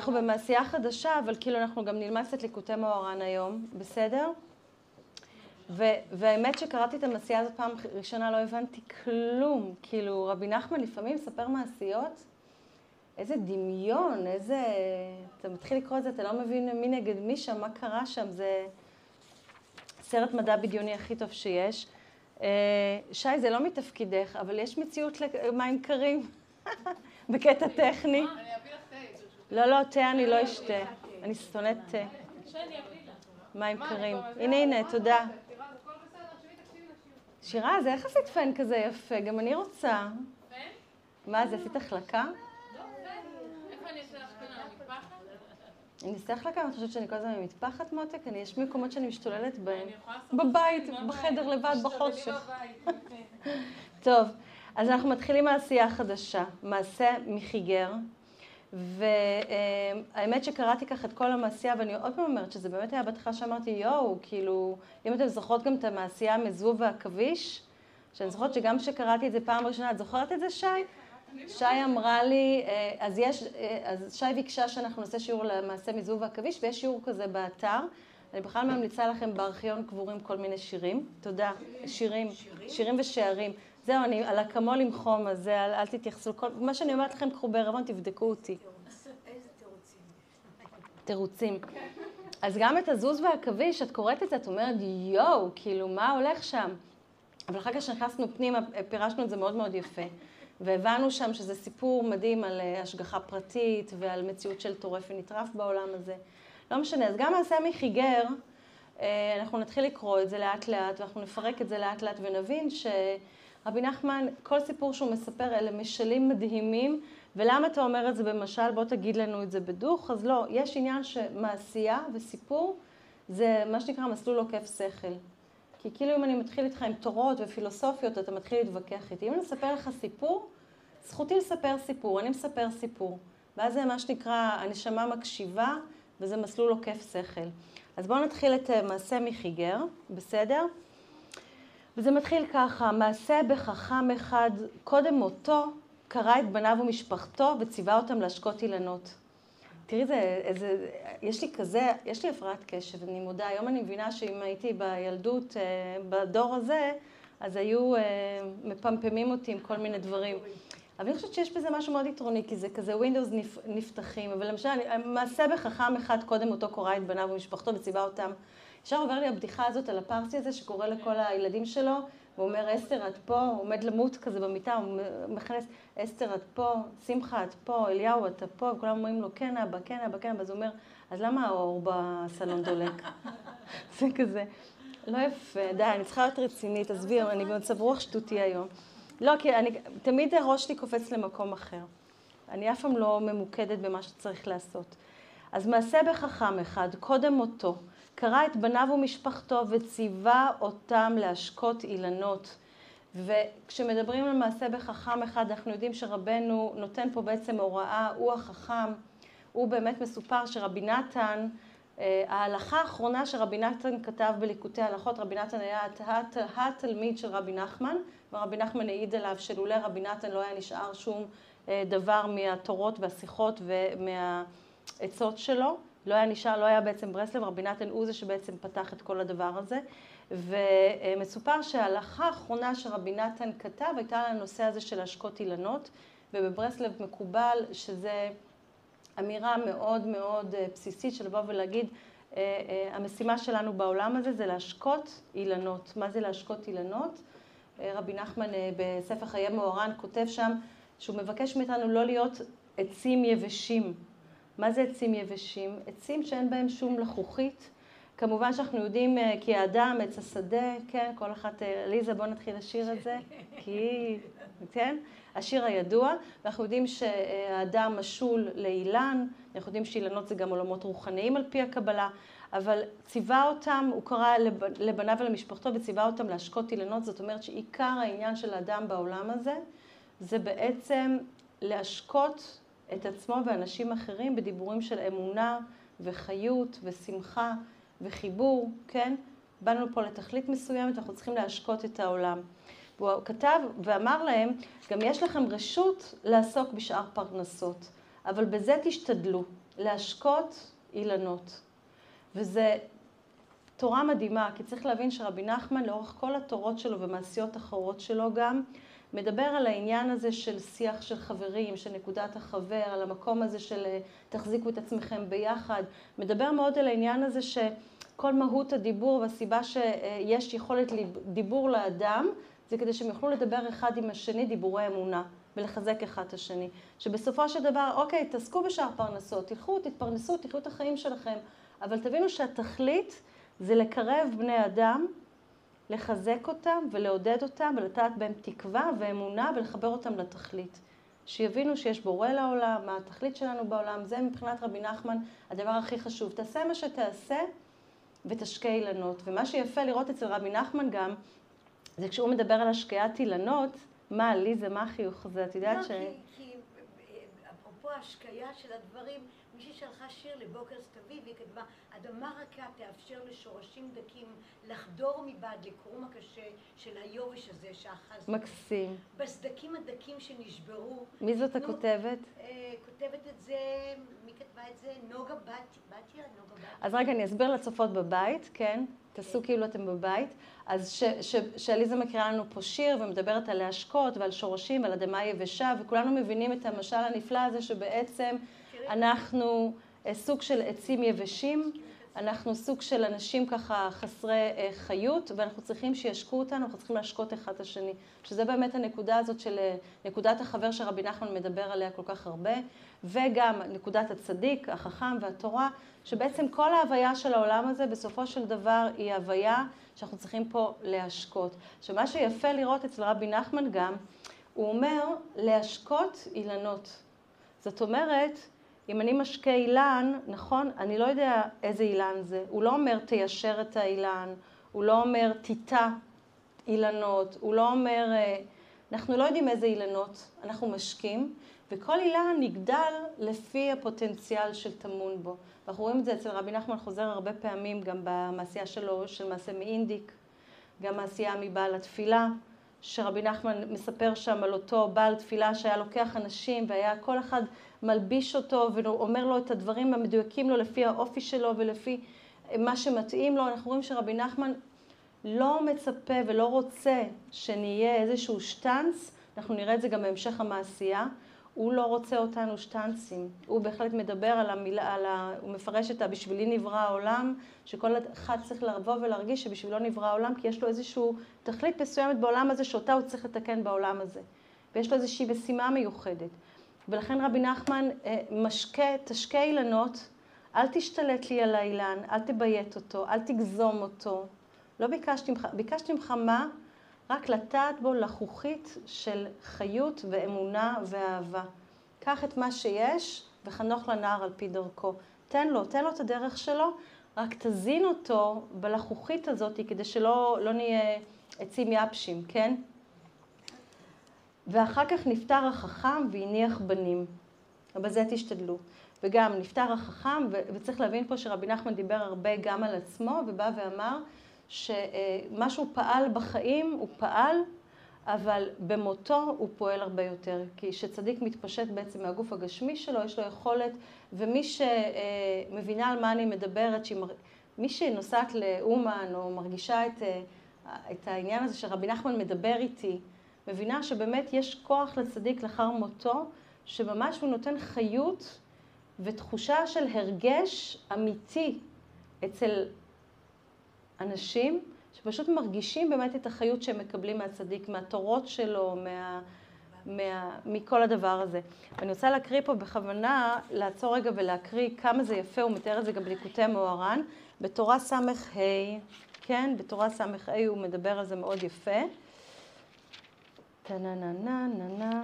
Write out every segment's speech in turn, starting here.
אנחנו במעשייה חדשה, אבל כאילו אנחנו גם נלמד קצת ליקוטי מאורן היום, בסדר? והאמת שקראתי את המעשייה הזאת פעם ראשונה, לא הבנתי כלום. כאילו, רבי נחמן לפעמים מספר מעשיות, איזה דמיון, איזה... אתה מתחיל לקרוא את זה, אתה לא מבין מי נגד מי שם, מה קרה שם, זה סרט מדע בדיוני הכי טוב שיש. שי, זה לא מתפקידך, אבל יש מציאות למים קרים, בקטע טכני. אני אביא לך תה. לא, תה אני לא אשתה. אני שונאת תה. שאני אביא לך. מים קרים. הנה, תודה. שירה, זה איך עשית פן כזה יפה? גם אני רוצה. פן? מה, זה עשית החלקה? לא, פן. איפה אני אעשה לך פן על המטפחת? אני אעשה החלקה, אני חושבת שאני כל הזמן במטפחת מותק, יש מקומות שאני משתוללת בהם. אני יכולה לעשות בבית, את זה בחדר לבד, בחושך. בבית. טוב, אז אנחנו מתחילים מעשייה חדשה, מעשה מחיגר, והאמת שקראתי ככה את כל המעשייה, ואני עוד פעם אומרת שזה באמת היה בהתחלה שאמרתי, יואו, כאילו, אם אתם זוכרות גם את המעשייה מזבוב והכביש, שאני זוכרת שגם כשקראתי את זה פעם ראשונה, את זוכרת את זה, שי? שי אמרה לי, אז שי ביקשה שאנחנו נעשה שיעור למעשה מזבוב והכביש, ויש שיעור כזה באתר. אני בכלל ממליצה לכם בארכיון קבורים כל מיני שירים. תודה. שירים ושערים. זהו, אני על אקמול עם חום, אז אל תתייחסו. מה שאני אומרת לכם, קחו בערבון, תבדקו אותי. איזה תירוצים. אז גם את הזוז והכביש, את קוראת את זה, את אומרת, יואו, כאילו, מה הולך שם? אבל אחר כך שנכנסנו פנימה, פירשנו את זה מאוד מאוד יפה. והבנו שם שזה סיפור מדהים על השגחה פרטית ועל מציאות של טורף ונטרף בעולם הזה. לא משנה, אז גם מעשה מחיגר, אנחנו נתחיל לקרוא את זה לאט לאט, ואנחנו נפרק את זה לאט לאט ונבין שרבי נחמן, כל סיפור שהוא מספר, אלה משלים מדהימים, ולמה אתה אומר את זה במשל? בוא תגיד לנו את זה בדוך. אז לא, יש עניין שמעשייה וסיפור זה מה שנקרא מסלול עוקף שכל. כי כאילו אם אני מתחיל איתך עם תורות ופילוסופיות, אתה מתחיל להתווכח איתי. אם אני אספר לך סיפור, זכותי לספר סיפור, אני מספר סיפור. ואז זה מה שנקרא, הנשמה מקשיבה, וזה מסלול עוקף שכל. אז בואו נתחיל את מעשה מחיגר, בסדר? וזה מתחיל ככה, מעשה בחכם אחד, קודם מותו, קרא את בניו ומשפחתו וציווה אותם להשקות אילנות. תראי, יש לי הפרעת קשב, אני מודה. היום אני מבינה שאם הייתי בילדות, בדור הזה, אז היו מפמפמים אותי עם כל מיני דברים. אבל אני חושבת שיש בזה משהו מאוד יתרוני, כי זה כזה Windows נפתחים. אבל למשל, מעשה בחכם אחד, קודם אותו קורא את בניו ומשפחתו וציווה אותם. ישר עובר לי הבדיחה הזאת על הפרסי הזה, שקורא לכל הילדים שלו, הוא אומר, אסתר, את פה, הוא עומד למות כזה במיטה, הוא מכנס, אסתר, את פה, שמחה, את פה, אליהו, אתה פה, וכולם אומרים לו, כן, אבא, כן, אבא, כן, אז הוא אומר, אז למה האור בסלון דולק? זה כזה, לא יפה, די, אני צריכה להיות רצינית, עזבי, אני במצב רוח שטותי היום. לא, כי תמיד הראש שלי קופץ למקום אחר. אני אף פעם לא ממוקדת במה שצריך לעשות. אז מעשה בחכם אחד, קודם מותו, קרא את בניו ומשפחתו וציווה אותם להשקות אילנות. וכשמדברים על מעשה בחכם אחד, אנחנו יודעים שרבנו נותן פה בעצם הוראה, הוא החכם, הוא באמת מסופר שרבי נתן, ההלכה האחרונה שרבי נתן כתב בליקוטי הלכות, רבי נתן היה התלמיד של רבי נחמן, ורבי נחמן העיד עליו שלולא רבי נתן לא היה נשאר שום דבר מהתורות והשיחות ומהעצות שלו. לא היה נשאר, לא היה בעצם ברסלב, רבי נתן הוא זה שבעצם פתח את כל הדבר הזה. ומסופר שההלכה האחרונה שרבי נתן כתב הייתה על הנושא הזה של השקות אילנות, ובברסלב מקובל שזה אמירה מאוד מאוד בסיסית של לבוא ולהגיד, המשימה שלנו בעולם הזה זה להשקות אילנות. מה זה להשקות אילנות? רבי נחמן בספר חיי מאורן כותב שם שהוא מבקש מאיתנו לא להיות עצים יבשים. מה זה עצים יבשים? עצים שאין בהם שום לחוכית. כמובן שאנחנו יודעים כי האדם, עץ השדה, כן, כל אחת, ליזה, בוא נתחיל לשיר את זה, כי, כן, השיר הידוע, ואנחנו יודעים שהאדם משול לאילן, אנחנו יודעים שאילנות זה גם עולמות רוחניים על פי הקבלה, אבל ציווה אותם, הוא קרא לבניו ולמשפחתו וציווה אותם להשקות אילנות, זאת אומרת שעיקר העניין של האדם בעולם הזה, זה בעצם להשקות את עצמו ואנשים אחרים בדיבורים של אמונה וחיות ושמחה וחיבור, כן? באנו פה לתכלית מסוימת, אנחנו צריכים להשקות את העולם. הוא כתב ואמר להם, גם יש לכם רשות לעסוק בשאר פרנסות, אבל בזה תשתדלו. להשקות אילנות. וזה תורה מדהימה, כי צריך להבין שרבי נחמן לאורך כל התורות שלו ומעשיות אחרות שלו גם, מדבר על העניין הזה של שיח של חברים, של נקודת החבר, על המקום הזה של תחזיקו את עצמכם ביחד. מדבר מאוד על העניין הזה שכל מהות הדיבור והסיבה שיש יכולת דיבור לאדם, זה כדי שהם יוכלו לדבר אחד עם השני דיבורי אמונה, ולחזק אחד את השני. שבסופו של דבר, אוקיי, תעסקו בשאר פרנסות, תלכו, תתפרנסו, תחיו את החיים שלכם, אבל תבינו שהתכלית זה לקרב בני אדם, לחזק אותם ולעודד אותם ולתת בהם תקווה ואמונה ולחבר אותם לתכלית. שיבינו שיש בורא לעולם, מה התכלית שלנו בעולם, זה מבחינת רבי נחמן הדבר הכי חשוב. תעשה מה שתעשה ותשקה אילנות. ומה שיפה לראות אצל רבי נחמן גם, זה כשהוא מדבר על השקיית אילנות, מה לי זה מה החיוך הזה, את יודעת ש... כי אפרופו השקיה של הדברים, מישהי שלחה שיר לבוקר סתיו, והיא כתבה, אדמה רכה תאפשר לשורשים דקים לחדור מבעד לקרום הקשה של היובש הזה שאחז. מקסים. בסדקים הדקים שנשברו. מי זאת הכותבת? כותבת את זה, מי כתבה את זה? נוגה בתיה, נוגה בתיה. אז רגע, אני אסביר לצופות בבית, כן? תעשו כאילו אתם בבית. אז שעליזה מקריאה לנו פה שיר ומדברת על להשקות ועל שורשים ועל אדמה יבשה, וכולנו מבינים את המשל הנפלא הזה שבעצם אנחנו סוג של עצים יבשים, אנחנו סוג של אנשים ככה חסרי חיות, ואנחנו צריכים שישקו אותנו, אנחנו צריכים להשקות אחד את השני. שזה באמת הנקודה הזאת של נקודת החבר שרבי נחמן מדבר עליה כל כך הרבה, וגם נקודת הצדיק, החכם והתורה, שבעצם כל ההוויה של העולם הזה בסופו של דבר היא הוויה שאנחנו צריכים פה להשקות. שמה שיפה לראות אצל רבי נחמן גם, הוא אומר להשקות אילנות. זאת אומרת, אם אני משקה אילן, נכון, אני לא יודע איזה אילן זה. הוא לא אומר תיישר את האילן, הוא לא אומר תיטע אילנות, הוא לא אומר, אנחנו לא יודעים איזה אילנות אנחנו משקים, וכל אילן נגדל לפי הפוטנציאל של טמון בו. ואנחנו רואים את זה אצל רבי נחמן חוזר הרבה פעמים, גם במעשייה שלו, של מעשה מאינדיק, גם מעשייה מבעל התפילה, שרבי נחמן מספר שם על אותו בעל תפילה שהיה לוקח אנשים, והיה כל אחד מלביש אותו ואומר לו את הדברים המדויקים לו לפי האופי שלו ולפי מה שמתאים לו. אנחנו רואים שרבי נחמן לא מצפה ולא רוצה שנהיה איזשהו שטנץ, אנחנו נראה את זה גם בהמשך המעשייה, הוא לא רוצה אותנו שטנצים, הוא בהחלט מדבר על המילה, הוא מפרש את בשבילי נברא העולם, שכל אחד צריך לבוא ולהרגיש שבשבילו נברא העולם, כי יש לו איזשהו תכלית מסוימת בעולם הזה שאותה הוא צריך לתקן בעולם הזה, ויש לו איזושהי משימה מיוחדת. ולכן רבי נחמן תשקה אילנות, אל תשתלט לי על האילן, אל תביית אותו, אל תגזום אותו. לא ביקשתי ממך מה? רק לטעת בו לחוכית של חיות ואמונה ואהבה. קח את מה שיש וחנוך לנער על פי דרכו. תן לו את הדרך שלו, רק תזין אותו בלחוכית הזאת כדי שלא נהיה עצים יבשים, כן? ואחר כך נפטר החכם והניח בנים. בזה תשתדלו. וגם נפטר החכם, וצריך להבין פה שרבי נחמן דיבר הרבה גם על עצמו, ובא ואמר שמה שהוא פעל בחיים הוא פעל, אבל במותו הוא פועל הרבה יותר. כי שצדיק מתפשט בעצם מהגוף הגשמי שלו, יש לו יכולת, ומי שמבינה על מה אני מדברת, מי שנוסעת לאומן או מרגישה את העניין הזה שרבי נחמן מדבר איתי, מבינה שבאמת יש כוח לצדיק לאחר מותו, שממש הוא נותן חיות ותחושה של הרגש אמיתי אצל אנשים, שפשוט מרגישים באמת את החיות שהם מקבלים מהצדיק, מהתורות שלו, מכל הדבר הזה. ואני רוצה להקריא פה בכוונה, לעצור רגע ולהקריא כמה זה יפה, הוא מתאר את זה גם בליקוטי מוהר"ן, בתורה סמך ה', כן, בתורה סמך ה' הוא מדבר על זה מאוד יפה. תנננננננ.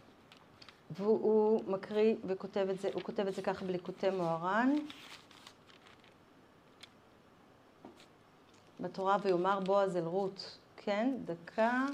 והוא מקריא וכותב את זה, הוא כותב את זה ככה בליקוטי מוהר"ן. בתורה ויאמר בועז אל רות, כן, דקה.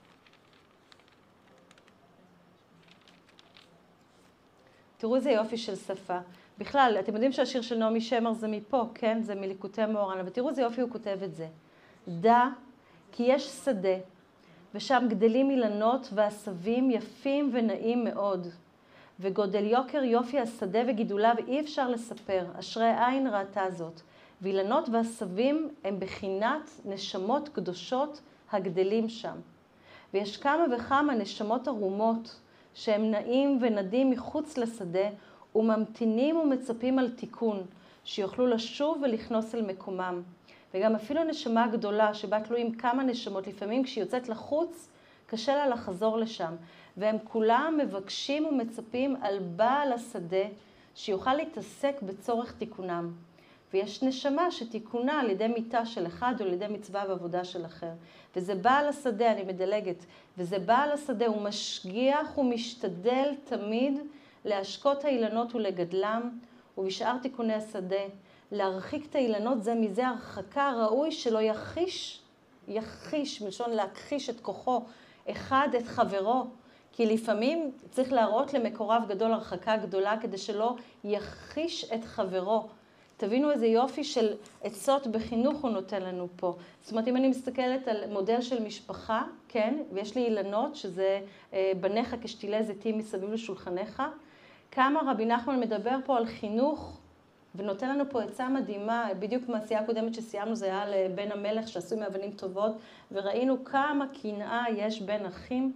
תראו איזה יופי של שפה. בכלל, אתם יודעים שהשיר של נעמי שמר זה מפה, כן? זה מליקוטי מוהר"ן, אבל תראו איזה יופי הוא כותב את זה. דע כי יש שדה, ושם גדלים אילנות ועשבים יפים ונעים מאוד. וגודל יוקר יופי השדה וגידוליו אי אפשר לספר, אשרי עין ראתה זאת. ואילנות ועשבים הם בחינת נשמות קדושות הגדלים שם. ויש כמה וכמה נשמות ערומות שהם נעים ונדים מחוץ לשדה וממתינים ומצפים על תיקון, שיוכלו לשוב ולכנוס אל מקומם. וגם אפילו נשמה גדולה שבה תלויים כמה נשמות, לפעמים כשהיא יוצאת לחוץ קשה לה לחזור לשם. והם כולם מבקשים ומצפים על בעל השדה שיוכל להתעסק בצורך תיקונם. ויש נשמה שתיקונה על ידי מיטה של אחד או על ידי מצווה ועבודה של אחר. וזה בעל השדה, אני מדלגת, וזה בעל השדה, הוא משגיח ומשתדל תמיד להשקות האילנות ולגדלם, ובשאר תיקוני השדה, להרחיק את האילנות זה מזה הרחקה ראוי שלא יחיש, מלשון להכחיש את כוחו, אחד את חברו, כי לפעמים צריך להראות למקורב גדול הרחקה גדולה כדי שלא יחיש את חברו. תבינו איזה יופי של עצות בחינוך הוא נותן לנו פה. זאת אומרת, אם אני מסתכלת על מודל של משפחה, כן, ויש לי אילנות, שזה בניך כשתילי זיתים מסביב לשולחניך, כמה רבי נחמן מדבר פה על חינוך, ונותן לנו פה עצה מדהימה, בדיוק מהעשייה הקודמת שסיימנו, זה היה לבן המלך שעשוי מאבנים טובות, וראינו כמה קנאה יש בין אחים,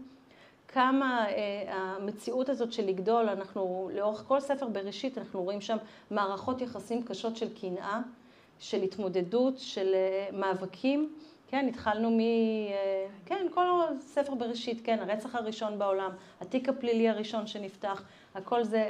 כמה המציאות הזאת של לגדול, אנחנו לאורך כל ספר בראשית, אנחנו רואים שם מערכות יחסים קשות של קנאה, של התמודדות, של מאבקים, כן, התחלנו כן, כל ספר בראשית, כן, הרצח הראשון בעולם, התיק הפלילי הראשון שנפתח, הכל זה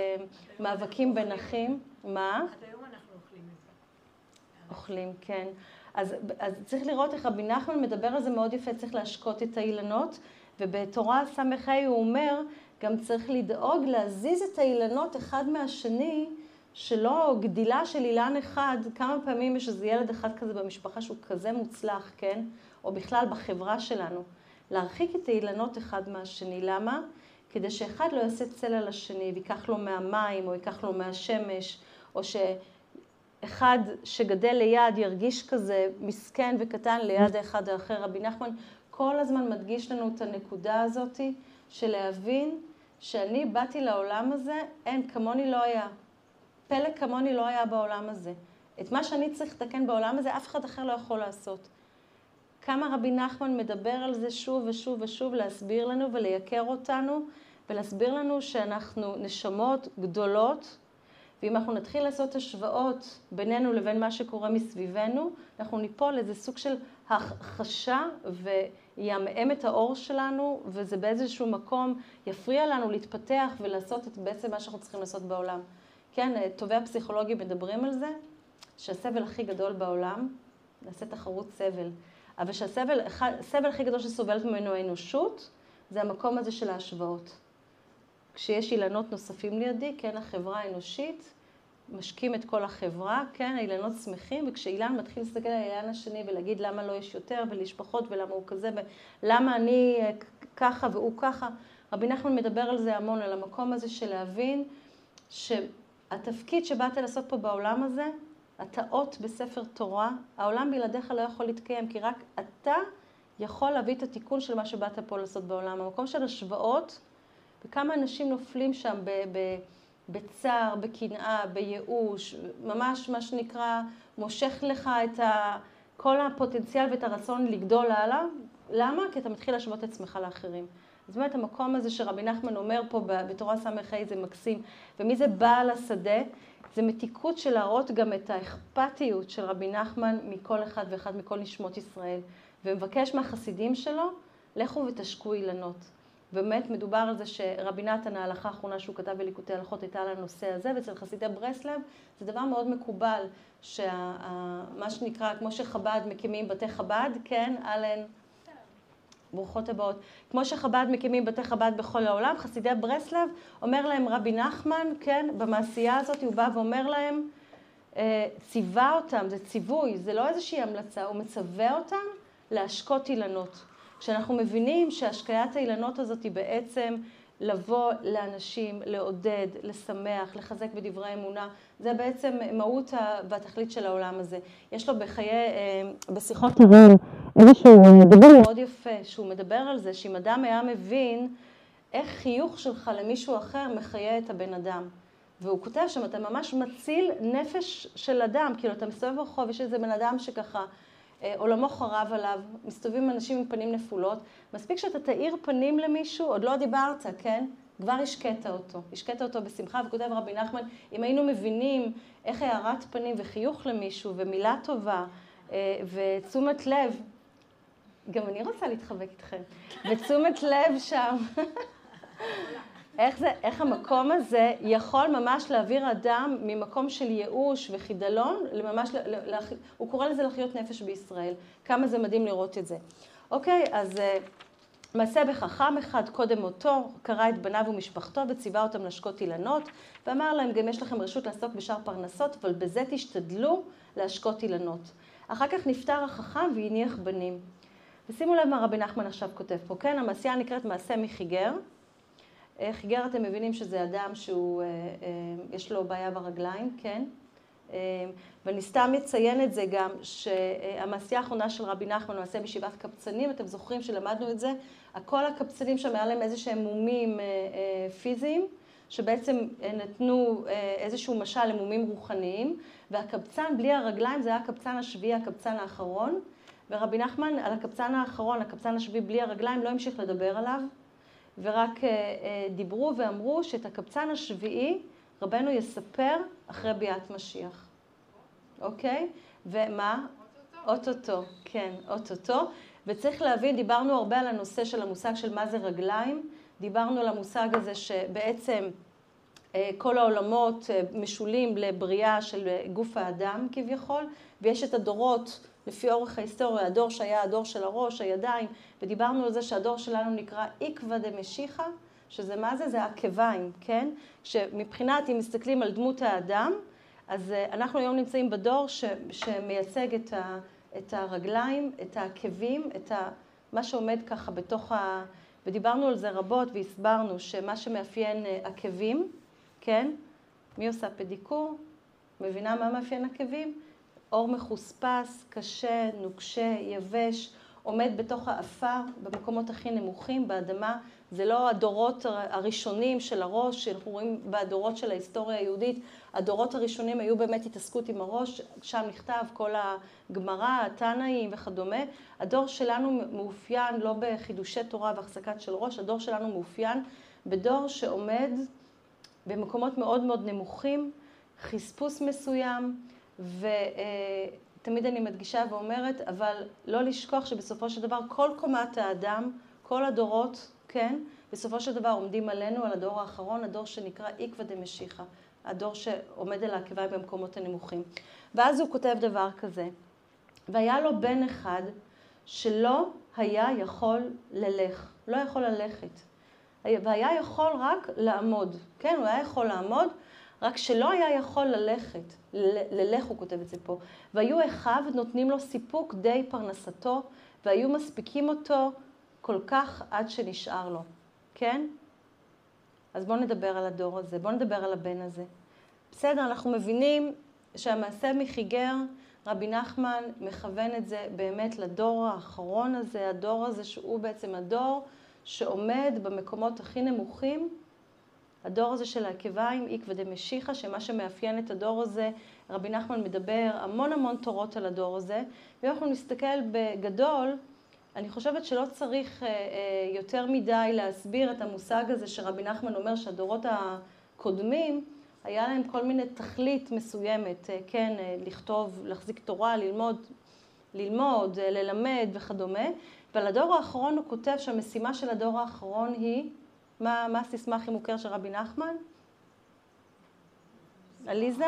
מאבקים בין אחים. מה? עד היום אנחנו אוכלים את זה. אוכלים, כן. אז צריך לראות איך רבי נחמן מדבר על זה מאוד יפה, צריך להשקות את האילנות, ובתורה ס"ה הוא אומר, גם צריך לדאוג להזיז את האילנות אחד מהשני, שלא גדילה של אילן אחד, כמה פעמים יש איזה ילד אחד כזה במשפחה שהוא כזה מוצלח, כן? או בכלל בחברה שלנו. להרחיק את האילנות אחד מהשני. למה? כדי שאחד לא יעשה צל על השני, ויקח לו מהמים, או ייקח לו מהשמש, או שאחד שגדל ליד ירגיש כזה מסכן וקטן ליד האחד האחר. רבי נחמן כל הזמן מדגיש לנו את הנקודה הזאת, של להבין שאני באתי לעולם הזה, אין, כמוני לא היה. פלא כמוני לא היה בעולם הזה. את מה שאני צריך לתקן בעולם הזה, אף אחד אחר לא יכול לעשות. כמה רבי נחמן מדבר על זה שוב ושוב ושוב, להסביר לנו ולייקר אותנו, ולהסביר לנו שאנחנו נשמות גדולות, ואם אנחנו נתחיל לעשות השוואות בינינו לבין מה שקורה מסביבנו, אנחנו ניפול לאיזה סוג של הכחשה ויעמעם את האור שלנו, וזה באיזשהו מקום יפריע לנו להתפתח ולעשות את בעצם מה שאנחנו צריכים לעשות בעולם. כן, טובי הפסיכולוגים מדברים על זה, שהסבל הכי גדול בעולם, נעשה תחרות סבל, אבל שהסבל הכי גדול שסובלת ממנו האנושות, זה המקום הזה של ההשוואות. כשיש אילנות נוספים לידי, כן, החברה האנושית, משקים את כל החברה, כן, האילנות שמחים, וכשאילן מתחיל להסתכל על האילן השני ולהגיד למה לא יש יותר ולש פחות ולמה הוא כזה, ולמה אני ככה והוא ככה, רבי נחמן מדבר על זה המון, על המקום הזה של להבין שהתפקיד שבאת לעשות פה בעולם הזה, אתה אות בספר תורה, העולם בלעדיך לא יכול להתקיים, כי רק אתה יכול להביא את התיקון של מה שבאת פה לעשות בעולם. המקום של השוואות, וכמה אנשים נופלים שם בצער, בקנאה, בייאוש, ממש מה שנקרא, מושך לך את כל הפוטנציאל ואת הרצון לגדול הלאה. למה? כי אתה מתחיל להשוות את עצמך לאחרים. זאת אומרת, המקום הזה שרבי נחמן אומר פה בתורה ס"ה זה מקסים. ומי זה בעל השדה? זה מתיקות של להראות גם את האכפתיות של רבי נחמן מכל אחד ואחד מכל נשמות ישראל. ומבקש מהחסידים שלו, לכו ותשקו אילנות. באמת מדובר על זה שרבי נתן, ההלכה האחרונה שהוא כתב בליקוטי הלכות הייתה על הנושא הזה, ואצל חסידי ברסלב זה דבר מאוד מקובל, מה שנקרא, כמו שחב"ד מקימים בתי חב"ד, כן, אלן, ברוכות הבאות. כמו שחב"ד מקימים בתי חב"ד בכל העולם, חסידי ברסלב אומר להם רבי נחמן, כן, במעשייה הזאת הוא בא ואומר להם, ציווה אותם, זה ציווי, זה לא איזושהי המלצה, הוא מצווה אותם להשקות אילנות. כשאנחנו מבינים שהשקיית האילנות הזאת היא בעצם לבוא לאנשים, לעודד, לשמח, לחזק בדברי אמונה, זה בעצם מהות והתכלית של העולם הזה. יש לו בשיחות הר"ן איזשהו דבר מאוד יפה, שהוא מדבר על זה, שאם אדם היה מבין איך חיוך שלך למישהו אחר מחיה את הבן אדם. והוא כותב שם, אתה ממש מציל נפש של אדם, כאילו אתה מסתובב ברחוב, יש איזה בן אדם שככה, עולמו חרב עליו, מסתובבים אנשים עם פנים נפולות, מספיק שאתה תאיר פנים למישהו, עוד לא דיברת, כן? כבר השקעת אותו בשמחה, וכותב רבי נחמן, אם היינו מבינים איך הערת פנים וחיוך למישהו, ומילה טובה, ותשומת לב, גם אני רוצה להתחבק איתכם, ותשומת לב שם, איך המקום הזה יכול ממש להעביר אדם ממקום של ייאוש וחידלון, לממש, הוא קורא לזה לחיות נפש בישראל. כמה זה מדהים לראות את זה. אוקיי, אז מעשה בחכם אחד קודם מותו, קרא את בניו ומשפחתו וציווה אותם להשקות אילנות, ואמר להם, גם יש לכם רשות לעסוק בשאר פרנסות, אבל בזה תשתדלו להשקות אילנות. אחר כך נפטר החכם והניח בנים. ושימו לב מה רבי נחמן עכשיו כותב פה, כן? המעשייה נקראת מעשה מחיגר. חיגר אתם מבינים שזה אדם שהוא, יש לו בעיה ברגליים, כן? ואני סתם אציין את זה גם, שהמעשייה האחרונה של רבי נחמן, מעשה בישיבת קבצנים, אתם זוכרים שלמדנו את זה, כל הקבצנים שם היה להם איזה שהם מומים פיזיים, שבעצם נתנו איזשהו משל למומים רוחניים, והקבצן בלי הרגליים זה היה הקבצן השביעי, הקבצן האחרון, ורבי נחמן על הקבצן האחרון, הקבצן השביעי בלי הרגליים, לא המשיך לדבר עליו, ורק דיברו ואמרו שאת הקבצן השביעי רבנו יספר אחרי ביאת משיח. אוקיי? ומה? אוטוטו. כן, אוטוטו. וצריך להבין, דיברנו הרבה על הנושא של המושג של מה זה רגליים. דיברנו על המושג הזה שבעצם כל העולמות משולים לבריאה של גוף האדם כביכול, ויש את הדורות לפי אורך ההיסטוריה, הדור שהיה הדור של הראש, הידיים, ודיברנו על זה שהדור שלנו נקרא עקבא דמשיחא, שזה מה זה? זה עקביים, כן? שמבחינת, אם מסתכלים על דמות האדם, אז אנחנו היום נמצאים בדור שמייצג את הרגליים, את העקבים, את מה שעומד ככה בתוך ודיברנו על זה רבות והסברנו שמה שמאפיין עקבים, כן? מי עושה פדיקור? מבינה מה מאפיין עקבים? אור מחוספס, קשה, נוקשה, יבש, עומד בתוך האפר, במקומות הכי נמוכים, באדמה. זה לא הדורות הראשונים של הראש, שאנחנו רואים בדורות של ההיסטוריה היהודית. הדורות הראשונים היו באמת התעסקות עם הראש, שם נכתב כל הגמרא, התנאים וכדומה. הדור שלנו מאופיין לא בחידושי תורה והחזקת של ראש, הדור שלנו מאופיין בדור שעומד במקומות מאוד מאוד נמוכים, חספוס מסוים, ותמיד אני מדגישה ואומרת, אבל לא לשכוח שבסופו של דבר כל קומת האדם, כל הדורות, כן, בסופו של דבר עומדים עלינו, על הדור האחרון, הדור שנקרא עקבא דמשיחא, הדור שעומד על העקביים במקומות הנמוכים. ואז הוא כותב דבר כזה, והיה לו בן אחד שלא היה יכול ללך, לא יכול ללכת, והיה יכול רק לעמוד, כן, הוא היה יכול לעמוד, רק שלא היה יכול ללכת, ללך הוא כותב את זה פה, והיו אחיו נותנים לו סיפוק די פרנסתו, והיו מספיקים אותו כל כך עד שנשאר לו, כן? אז בואו נדבר על הדור הזה, בואו נדבר על הבן הזה. בסדר, אנחנו מבינים שהמעשה מחיגר, רבי נחמן מכוון את זה באמת לדור האחרון הזה, הדור הזה שהוא בעצם הדור שעומד במקומות הכי נמוכים, הדור הזה של העקביים, עקבא דמשיחא, שמה שמאפיין את הדור הזה, רבי נחמן מדבר המון תורות על הדור הזה, ואם אנחנו נסתכל בגדול, אני חושבת שלא צריך יותר מדי להסביר את המושג הזה שרבי נחמן אומר שהדורות הקודמים, היה להם כל מיני תכלית מסוימת, כן, לכתוב, להחזיק תורה, ללמוד, ללמד וכדומה, ועל הדור האחרון הוא כותב שהמשימה של הדור האחרון היא, מה הסיסמה הכי מוכר של רבי נחמן? עליזה?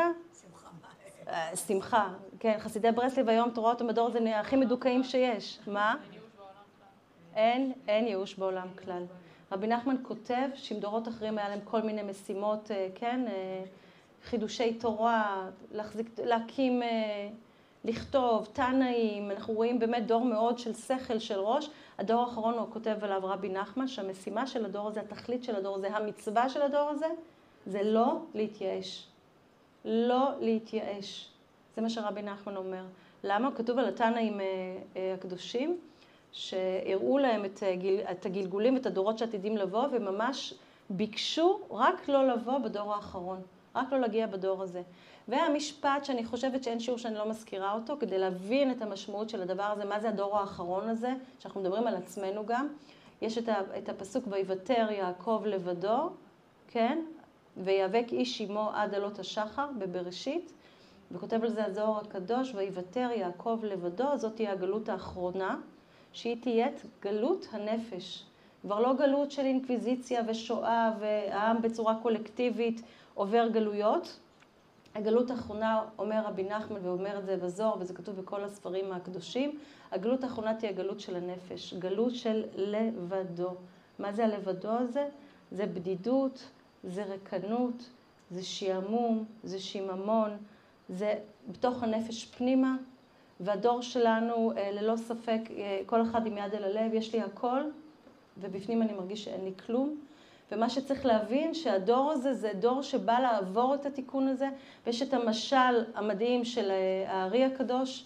שמחה. כן, חסידי ברסלב היום, תורה אותם בדור הזה הכי מדוכאים שיש. מה? אין ייאוש בעולם כלל. רבי נחמן כותב שעם דורות אחרים היה להם כל מיני משימות, כן, חידושי תורה, להקים, לכתוב, תנאים, אנחנו רואים באמת דור מאוד של שכל, של ראש. הדור האחרון הוא כותב עליו רבי נחמן, שהמשימה של הדור הזה, התכלית של הדור הזה, המצווה של הדור הזה, זה לא להתייאש. לא להתייאש. זה מה שרבי נחמן אומר. למה? כתוב על התנאים הקדושים, שהראו להם את הגלגולים, את הדורות שעתידים לבוא, וממש ביקשו רק לא לבוא בדור האחרון, רק לא להגיע בדור הזה. והמשפט שאני חושבת שאין שיעור שאני לא מזכירה אותו, כדי להבין את המשמעות של הדבר הזה, מה זה הדור האחרון הזה, שאנחנו מדברים על עצמנו גם. יש את הפסוק ויוותר יעקב לבדו, כן? ויאבק איש עמו עד עלות השחר בבראשית, וכותב על זה הזוהר הקדוש, ויוותר יעקב לבדו, זאת תהיה הגלות האחרונה, שהיא תהיה גלות הנפש. כבר לא גלות של אינקוויזיציה ושואה והעם בצורה קולקטיבית עובר גלויות. הגלות האחרונה, אומר רבי נחמן, ואומר את זה בזוהר, וזה כתוב בכל הספרים הקדושים, הגלות האחרונה תהיה גלות של הנפש, גלות של לבדו. מה זה הלבדו הזה? זה בדידות, זה רקנות, זה שיעמום, זה שיממון, זה בתוך הנפש פנימה, והדור שלנו ללא ספק, כל אחד עם יד אל הלב, יש לי הכל, ובפנים אני מרגיש שאין לי כלום. ומה שצריך להבין שהדור הזה זה דור שבא לעבור את התיקון הזה, ויש את המשל המדהים של הארי הקדוש,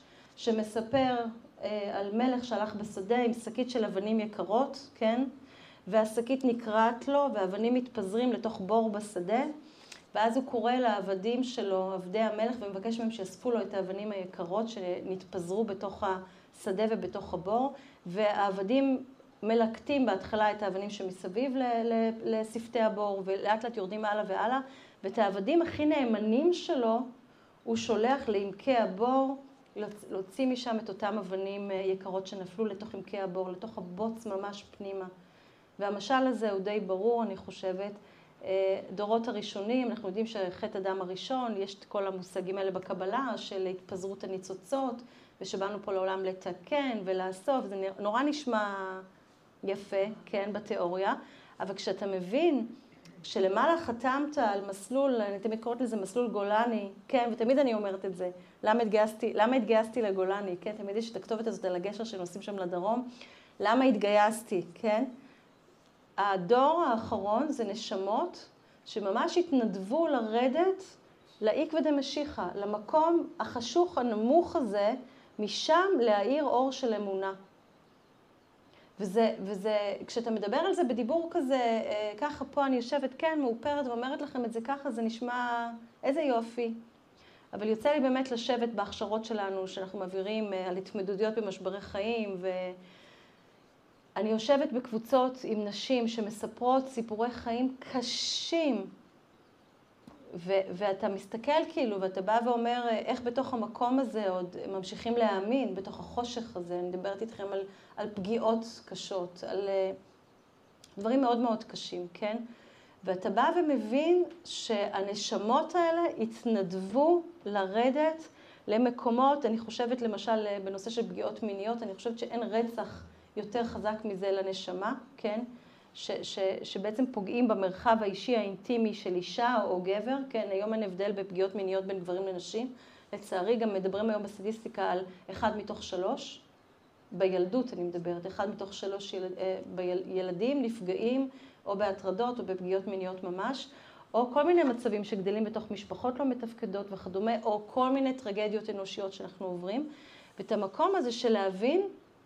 שמספר על מלך שהלך בשדה עם שקית של אבנים יקרות, כן? והשקית נקרעת לו, והאבנים מתפזרים לתוך בור בשדה, ואז הוא קורא לעבדים שלו, עבדי המלך, ומבקש מהם שיאספו לו את האבנים היקרות שנתפזרו בתוך השדה ובתוך הבור, והעבדים מלקטים בהתחלה את האבנים שמסביב לשפתי הבור, ולאט לאט יורדים הלאה והלאה, ואת העבדים הכי נאמנים שלו, הוא שולח לעמקי הבור, להוציא משם את אותם אבנים יקרות שנפלו לתוך עמקי הבור, לתוך הבוץ ממש פנימה. והמשל הזה הוא די ברור, אני חושבת. דורות הראשונים, אנחנו יודעים שחטא אדם הראשון, יש את כל המושגים האלה בקבלה של התפזרות הניצוצות, ושבאנו פה לעולם לתקן ולאסוף, זה נורא נשמע יפה, כן, בתיאוריה, אבל כשאתה מבין שלמעלה חתמת על מסלול, אני תמיד קוראת לזה מסלול גולני, כן, ותמיד אני אומרת את זה, למה התגייסתי לגולני, כן, תמיד יש את הכתובת הזאת על הגשר שנוסעים שם לדרום, למה התגייסתי, כן? הדור האחרון זה נשמות שממש התנדבו לרדת לאיק ודמשיחא, למקום החשוך הנמוך הזה, משם להאיר אור של אמונה. וזה, כשאתה מדבר על זה בדיבור כזה, ככה פה אני יושבת, כן, מאופרת ואומרת לכם את זה ככה, זה נשמע איזה יופי. אבל יוצא לי באמת לשבת בהכשרות שלנו, שאנחנו מעבירים על התמודדויות במשברי חיים, אני יושבת בקבוצות עם נשים שמספרות סיפורי חיים קשים, ואתה מסתכל כאילו, ואתה בא ואומר איך בתוך המקום הזה עוד ממשיכים להאמין, בתוך החושך הזה. אני מדברת איתכם על פגיעות קשות, על דברים מאוד מאוד קשים, כן? ואתה בא ומבין שהנשמות האלה התנדבו לרדת למקומות, אני חושבת למשל בנושא של פגיעות מיניות, אני חושבת שאין רצח יותר חזק מזה לנשמה, כן? שבעצם פוגעים במרחב האישי האינטימי של אישה או גבר, כן? היום אין הבדל בפגיעות מיניות בין גברים לנשים. לצערי גם מדברים היום בסטטיסטיקה על 1 מתוך 3, בילדות אני מדברת, 1 מתוך 3 ילדים נפגעים או בהטרדות או בפגיעות מיניות ממש, או כל מיני מצבים שגדלים בתוך משפחות לא מתפקדות וכדומה, או כל מיני טרגדיות אנושיות שאנחנו עוברים. ואת המקום הזה של להבין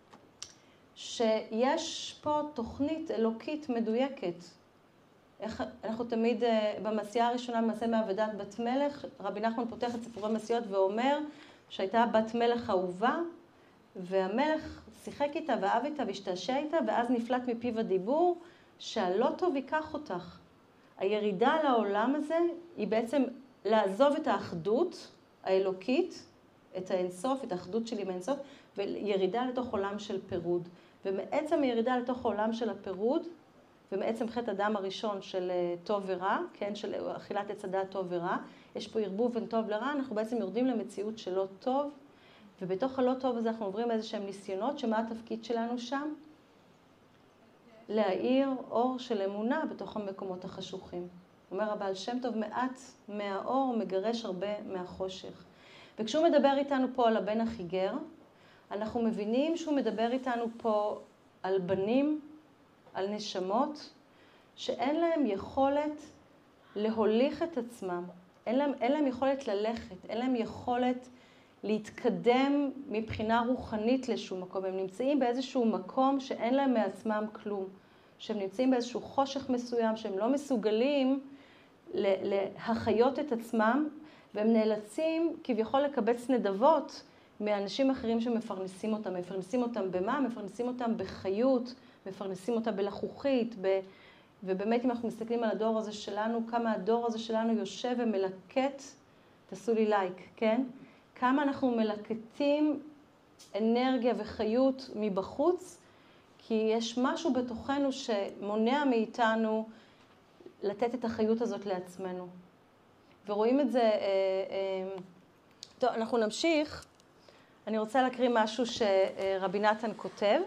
שיש פה תוכנית אלוקית מדויקת. אנחנו תמיד במסיעה הראשונה, במעשה מעבדת בת מלך, רבי נחמן פותח את סיפורי מסיות ואומר שהייתה בת מלך אהובה, והמלך שיחק איתה ואהב איתה והשתעשע איתה, ואז נפלט מפיו הדיבור שהלא טוב ייקח אותך. הירידה לעולם הזה היא בעצם לעזוב את האחדות האלוקית, את האינסוף, את האחדות שלי עם האינסוף, וירידה לתוך עולם של פירוד. ומעצם הירידה לתוך העולם של הפירוד, ומעצם חטא אדם הראשון של טוב ורע, כן, של אכילת עץ הדעת טוב ורע, יש פה ערבוב בין טוב לרע, אנחנו בעצם יורדים למציאות של לא טוב, ובתוך הלא טוב הזה אנחנו עוברים איזשהם ניסיונות, שמה התפקיד שלנו שם? להאיר אור של אמונה בתוך המקומות החשוכים. אומר הבעל שם טוב, מעט מהאור מגרש הרבה מהחושך. וכשהוא מדבר איתנו פה על הבן החיגר, אנחנו מבינים שהוא מדבר איתנו פה על בנים, על נשמות, שאין להם יכולת להוליך את עצמם, אין להם יכולת ללכת, אין להם יכולת להתקדם מבחינה רוחנית לשום מקום. הם נמצאים באיזשהו מקום שאין להם מעצמם כלום. שהם נמצאים באיזשהו חושך מסוים, שהם לא מסוגלים להחיות את עצמם, והם נאלצים כביכול לקבץ נדבות מאנשים אחרים שמפרנסים אותם. מפרנסים אותם במה? מפרנסים אותם בחיות, מפרנסים אותם בלחוכית, ובאמת אם אנחנו מסתכלים על הדור הזה שלנו, כמה הדור הזה שלנו יושב ומלקט, תעשו לי לייק, כן? כמה אנחנו מלקטים אנרגיה וחיות מבחוץ, כי יש משהו בתוכנו שמונע מאיתנו לתת את החיות הזאת לעצמנו. ורואים את זה, טוב, אנחנו נמשיך. אני רוצה להקריא משהו שרבי נתן כותב.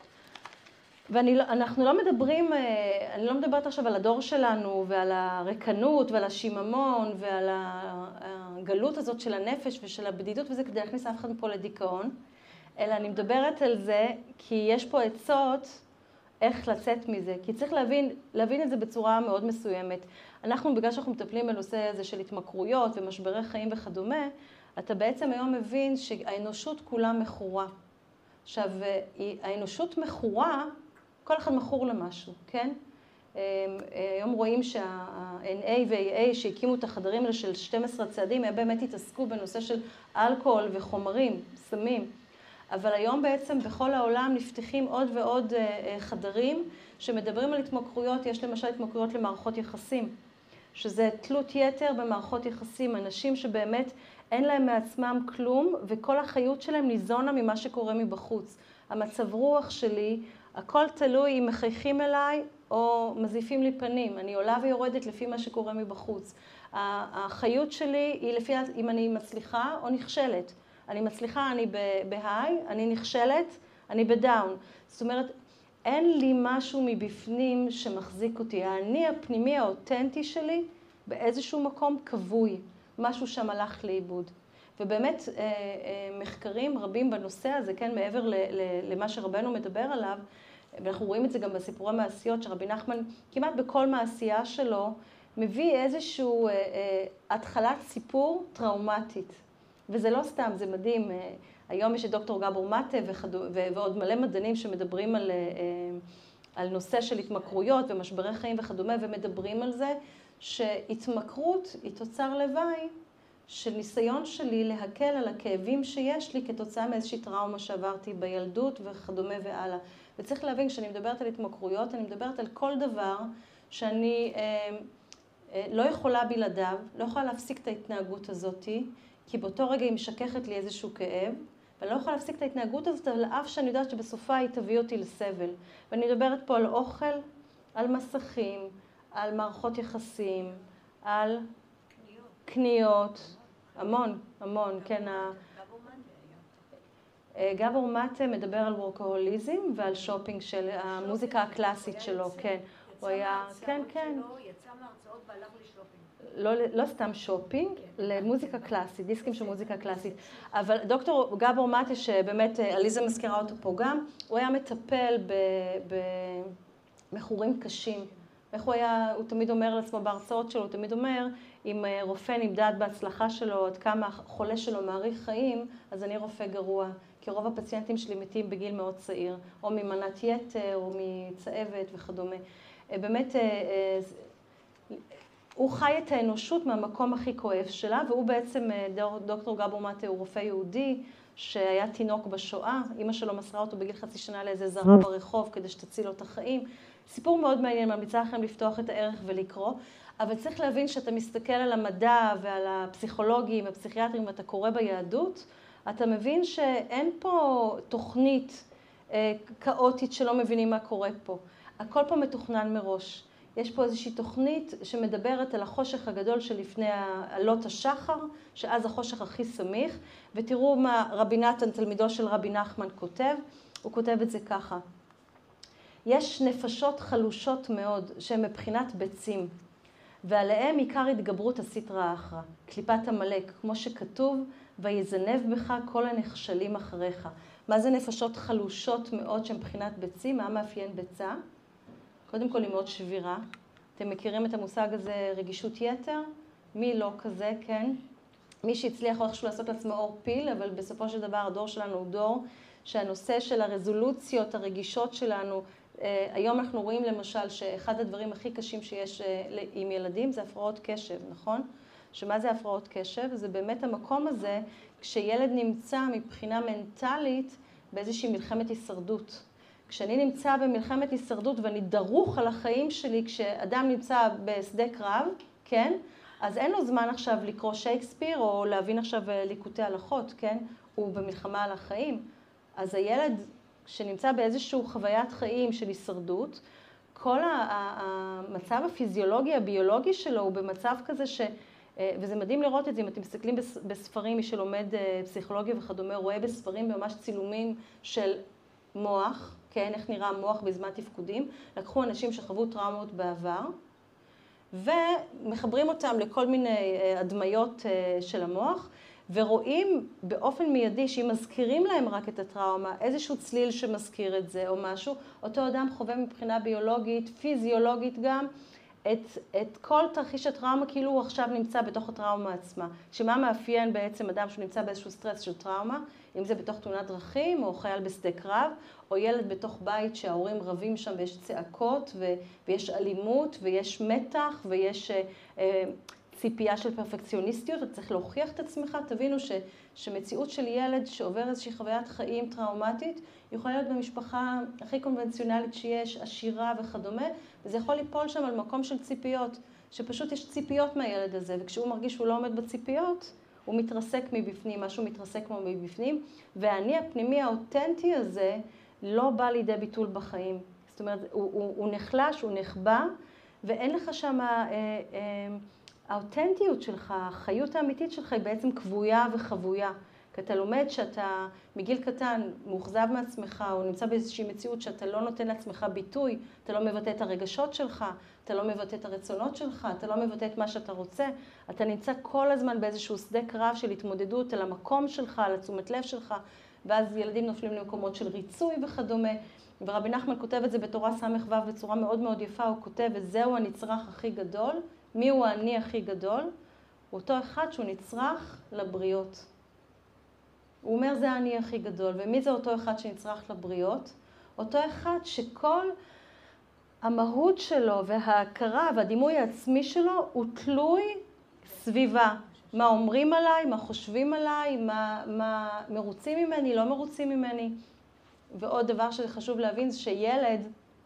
ואנחנו לא מדברים, אני לא מדברת עכשיו על הדור שלנו ועל הרקנות ועל השיממון ועל הגלות הזאת של הנפש ושל הבדידות וזה כדי להכניס אף אחד פה לדיכאון, אלא אני מדברת על זה כי יש פה עצות איך לצאת מזה, כי צריך להבין את זה בצורה מאוד מסוימת. אנחנו, בגלל שאנחנו מטפלים בנושא הזה של התמכרויות ומשברי חיים וכדומה, אתה בעצם היום מבין שהאנושות כולה מכורה. עכשיו, האנושות מכורה, כל אחד מכור למשהו, כן? היום רואים שה-NA וה-AA שהקימו את החדרים האלה של 12 צעדים, הם באמת התעסקו בנושא של אלכוהול וחומרים, סמים. אבל היום בעצם בכל העולם נפתחים עוד ועוד חדרים שמדברים על התמכרויות. יש למשל התמכרויות למערכות יחסים, שזה תלות יתר במערכות יחסים, אנשים שבאמת אין להם מעצמם כלום וכל החיות שלהם ניזונה ממה שקורה מבחוץ. המצב רוח שלי, הכל תלוי אם מחייכים אליי או מזיפים לי פנים. אני עולה ויורדת לפי מה שקורה מבחוץ. החיות שלי היא לפי אם אני מצליחה או נכשלת. אני מצליחה, אני בהיי, אני נכשלת, אני בדאון. זאת אומרת, אין לי משהו מבפנים שמחזיק אותי. האני הפנימי האותנטי שלי באיזשהו מקום קבוי. משהו שם הלך לאיבוד. ובאמת מחקרים רבים בנושא הזה, כן, מעבר למה שרבנו מדבר עליו, ואנחנו רואים את זה גם בסיפורי מעשיות, שרבי נחמן כמעט בכל מעשייה שלו מביא איזשהו התחלת סיפור טראומטית. וזה לא סתם, זה מדהים. היום יש את דוקטור גבור מטה ועוד מלא מדענים שמדברים על נושא של התמכרויות ומשברי חיים וכדומה, ומדברים על זה שהתמכרות היא תוצר לוואי של ניסיון שלי להקל על הכאבים שיש לי כתוצאה מאיזושהי טראומה שעברתי בילדות וכדומה והלאה. וצריך להבין, כשאני מדברת על התמכרויות, אני מדברת על כל דבר שאני לא יכולה בלעדיו, לא יכולה להפסיק את ההתנהגות הזאת, כי באותו רגע היא משככת לי איזשהו כאב, ואני לא יכולה להפסיק את ההתנהגות הזאת, על אף שאני יודעת שבסופה היא תביא אותי לסבל. ואני מדברת פה על אוכל, על מסכים, על מערכות יחסים, על קניות, המון, כן. גבור מטה מדבר על וורקהוליזם ועל שופינג של המוזיקה הקלאסית שלו, כן. הוא היה, כן. יצא מהרצאות והלך לשופינג. לא סתם שופינג, למוזיקה קלאסית, דיסקים של מוזיקה קלאסית. אבל דוקטור גבור מטה, שבאמת עליזה מזכירה אותו פה גם, הוא היה מטפל במכורים קשים. איך הוא תמיד אומר לעצמו בהרצאות שלו, הוא תמיד אומר, אם רופא נמדד בהצלחה שלו, עד כמה החולה שלו מעריך חיים, אז אני רופא גרוע. כי רוב הפציינטים שלי מתים בגיל מאוד צעיר, או ממנת יתר, או מצהבת וכדומה. באמת, הוא חי את האנושות מהמקום הכי כואב שלה, והוא בעצם, דוקטור גבור מטה הוא רופא יהודי, שהיה תינוק בשואה, אמא שלו מסרה אותו בגיל חצי שנה לאיזה זרה ברחוב, כדי שתציל לו את החיים. סיפור מאוד מעניין, ממליצה לכם לפתוח את הערך ולקרוא, אבל צריך להבין שאתה מסתכל על המדע ועל הפסיכולוגים, הפסיכיאטרים, ואתה קורא ביהדות, אתה מבין שאין פה תוכנית כאוטית שלא מבינים מה קורה פה. הכל פה מתוכנן מראש. יש פה איזושהי תוכנית שמדברת על החושך הגדול שלפני עלות השחר, שאז החושך הכי סמיך, ותראו מה רבי נתן, תלמידו של רבי נחמן, כותב. הוא כותב את זה ככה. יש נפשות חלושות מאוד שהן מבחינת ביצים, ועליהם עיקר התגברות הסטרא אחרא, קליפת עמלק, כמו שכתוב, ויזנב בך כל הנחשלים אחריך. מה זה נפשות חלושות מאוד שהן מבחינת ביצים? מה מאפיין ביצה? קודם כל היא מאוד שבירה. אתם מכירים את המושג הזה רגישות יתר? מי לא כזה, כן? מי שהצליח איכשהו לעשות לעצמו אור פיל, אבל בסופו של דבר הדור שלנו הוא דור שהנושא של הרזולוציות, הרגישות שלנו, היום אנחנו רואים למשל שאחד הדברים הכי קשים שיש עם ילדים זה הפרעות קשב, נכון? שמה זה הפרעות קשב? זה באמת המקום הזה כשילד נמצא מבחינה מנטלית באיזושהי מלחמת הישרדות. כשאני נמצא במלחמת הישרדות ואני דרוך על החיים שלי, כשאדם נמצא בשדה קרב, כן? אז אין לו זמן עכשיו לקרוא שייקספיר או להבין עכשיו ליקוטי הלכות, כן? הוא במלחמה על החיים. אז הילד שנמצא באיזשהו חוויית חיים של הישרדות, כל המצב הפיזיולוגי, הביולוגי שלו הוא במצב כזה וזה מדהים לראות את זה, אם אתם מסתכלים בספרים, מי שלומד פסיכולוגיה וכדומה, רואה בספרים ממש צילומים של מוח, כן, איך נראה המוח בזמן תפקודים, לקחו אנשים שחוו טראומות בעבר, ומחברים אותם לכל מיני הדמיות של המוח, ורואים באופן מיידי שאם מזכירים להם רק את הטראומה, איזשהו צליל שמזכיר את זה או משהו, אותו אדם חווה מבחינה ביולוגית, פיזיולוגית גם, את כל תרחיש הטראומה כאילו הוא עכשיו נמצא בתוך הטראומה עצמה. שמה מאפיין בעצם אדם שהוא נמצא באיזשהו סטרס של טראומה, אם זה בתוך תאונת דרכים או חייל בשדה קרב, או ילד בתוך בית שההורים רבים שם ויש צעקות ויש אלימות ויש מתח ויש ציפייה של פרפקציוניסטיות, אתה צריך להוכיח את עצמך, תבינו שמציאות של ילד שעובר איזושהי חוויית חיים טראומטית, יכולה להיות במשפחה הכי קונבנציונלית שיש, עשירה וכדומה, וזה יכול ליפול שם על מקום של ציפיות, שפשוט יש ציפיות מהילד הזה, וכשהוא מרגיש שהוא לא עומד בציפיות, הוא מתרסק מבפנים, משהו מתרסק כמו מבפנים, והאני הפנימי האותנטי הזה לא בא לידי ביטול בחיים. זאת אומרת, הוא נחלש, הוא נחבא, ואין לך שם האותנטיות שלך, החיות האמיתית שלך היא בעצם קבויה וחבויה. כי אתה לומד שאתה מגיל קטן מאוכזב מעצמך, או נמצא באיזושהי מציאות שאתה לא נותן לעצמך ביטוי, אתה לא מבטא את הרגשות שלך, אתה לא מבטא את הרצונות שלך, אתה לא מבטא את מה שאתה רוצה, אתה נמצא כל הזמן באיזשהו שדה קרב של התמודדות על המקום שלך, על התשומת לב שלך, ואז ילדים נופלים למקומות של ריצוי וכדומה. ורבי נחמן כותב את זה בתורה ס"ו בצורה מאוד מאוד יפה, הוא כותב, וזהו הנצרך הכי גדול. מי הוא האני הכי גדול? הוא אותו אחד שהוא נצרך לבריות. הוא אומר זה האני הכי גדול, ומי זה אותו אחד שנצרך לבריות? אותו אחד שכל המהות שלו וההכרה והדימוי העצמי שלו הוא תלוי סביבה. מה אומרים עליי, מה חושבים עליי, מה מרוצים ממני, לא מרוצים ממני. ועוד דבר שחשוב להבין זה שילד,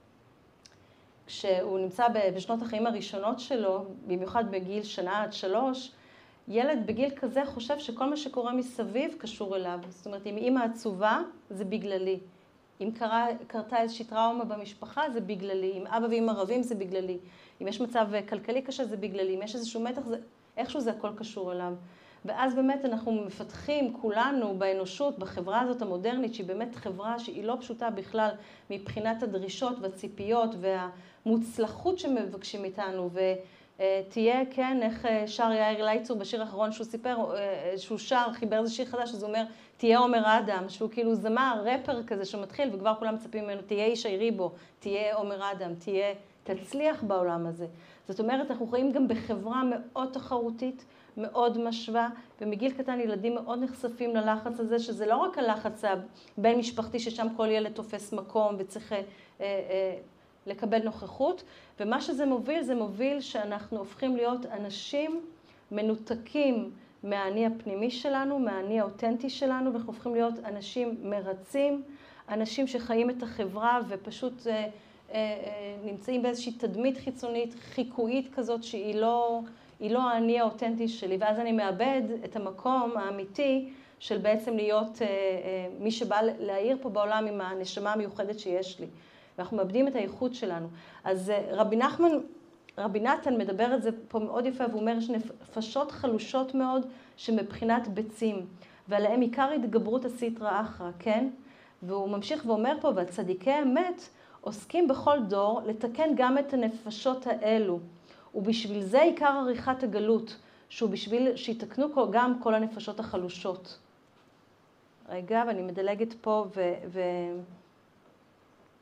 כשהוא נמצא בשנות החיים הראשונות שלו, במיוחד בגיל 1-3, ילד בגיל כזה חושב שכל מה שקורה מסביב קשור אליו. זאת אומרת, אם אמא עצובה, זה בגללי. אם קרתה איזושהי טראומה במשפחה, זה בגללי. אם אבא ואמא רבים, זה בגללי. אם יש מצב כלכלי קשה, זה בגללי. אם יש איזשהו מתח, איכשהו זה הכל קשור אליו. ואז באמת אנחנו מפתחים כולנו באנושות, בחברה הזאת המודרנית, שהיא באמת חברה שהיא לא פשוטה בכלל מבחינת הדרישות והציפיות והמוצלחות שמבקשים איתנו. ותהיה, כן, איך שר יאיר לייצור בשיר האחרון שהוא סיפר, שהוא שר, חיבר איזה שיר חדש, אז הוא אומר, תהיה עומר אדם, שהוא כאילו זמר, רפר כזה שמתחיל, וכבר כולם מצפים ממנו, תהיה איש העירי בו, תהיה עומר אדם, תצליח בעולם הזה. זאת אומרת, אנחנו חיים גם בחברה מאוד תחרותית, מאוד משווה, ומגיל קטן ילדים מאוד נחשפים ללחץ הזה, שזה לא רק הלחץ הבין משפחתי, ששם כל ילד תופס מקום וצריך לקבל נוכחות, ומה שזה מוביל, זה מוביל שאנחנו הופכים להיות אנשים מנותקים מהאני הפנימי שלנו, מהאני האותנטי שלנו, ואנחנו הופכים להיות אנשים מרצים, אנשים שחיים את החברה ופשוט נמצאים באיזושהי תדמית חיצונית, חיקויית כזאת שהיא לא האני האותנטי שלי, ואז אני מאבד את המקום האמיתי של בעצם להיות מי שבא להעיר פה בעולם עם הנשמה המיוחדת שיש לי. ואנחנו מאבדים את הייחוד שלנו. אז רבי נתן מדבר את זה פה מאוד יפה, והוא אומר, יש נפשות חלושות מאוד שמבחינת ביצים, ועליהם עיקר התגברות הסטרא אחרא, כן? והוא ממשיך ואומר פה, והצדיקי אמת עוסקים בכל דור לתקן גם את הנפשות האלו. ובשביל זה עיקר עריכת הגלות, שהוא בשביל שיתקנו גם כל הנפשות החלושות. רגע, ואני מדלגת פה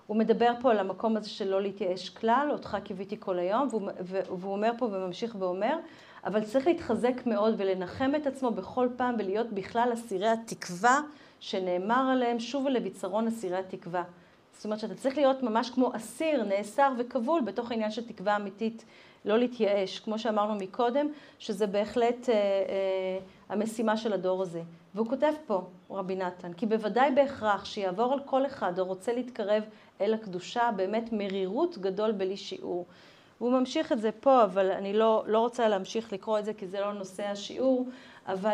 הוא מדבר פה על המקום הזה של לא להתייאש כלל, אותך קיוויתי כל היום, והוא אומר פה וממשיך ואומר, אבל צריך להתחזק מאוד ולנחם את עצמו בכל פעם ולהיות בכלל אסירי התקווה שנאמר עליהם, שוב ולביצרון אסירי התקווה. זאת אומרת שאתה צריך להיות ממש כמו אסיר, נאסר וכבול בתוך העניין של תקווה אמיתית, לא להתייאש, כמו שאמרנו מקודם, שזה בהחלט המשימה של הדור הזה. והוא כותב פה, רבי נתן, כי בוודאי בהכרח שיעבור על כל אחד או רוצה להתקרב אל הקדושה, באמת מרירות גדול בלי שיעור. והוא ממשיך את זה פה, אבל אני לא רוצה להמשיך לקרוא את זה, כי זה לא נושא השיעור, אבל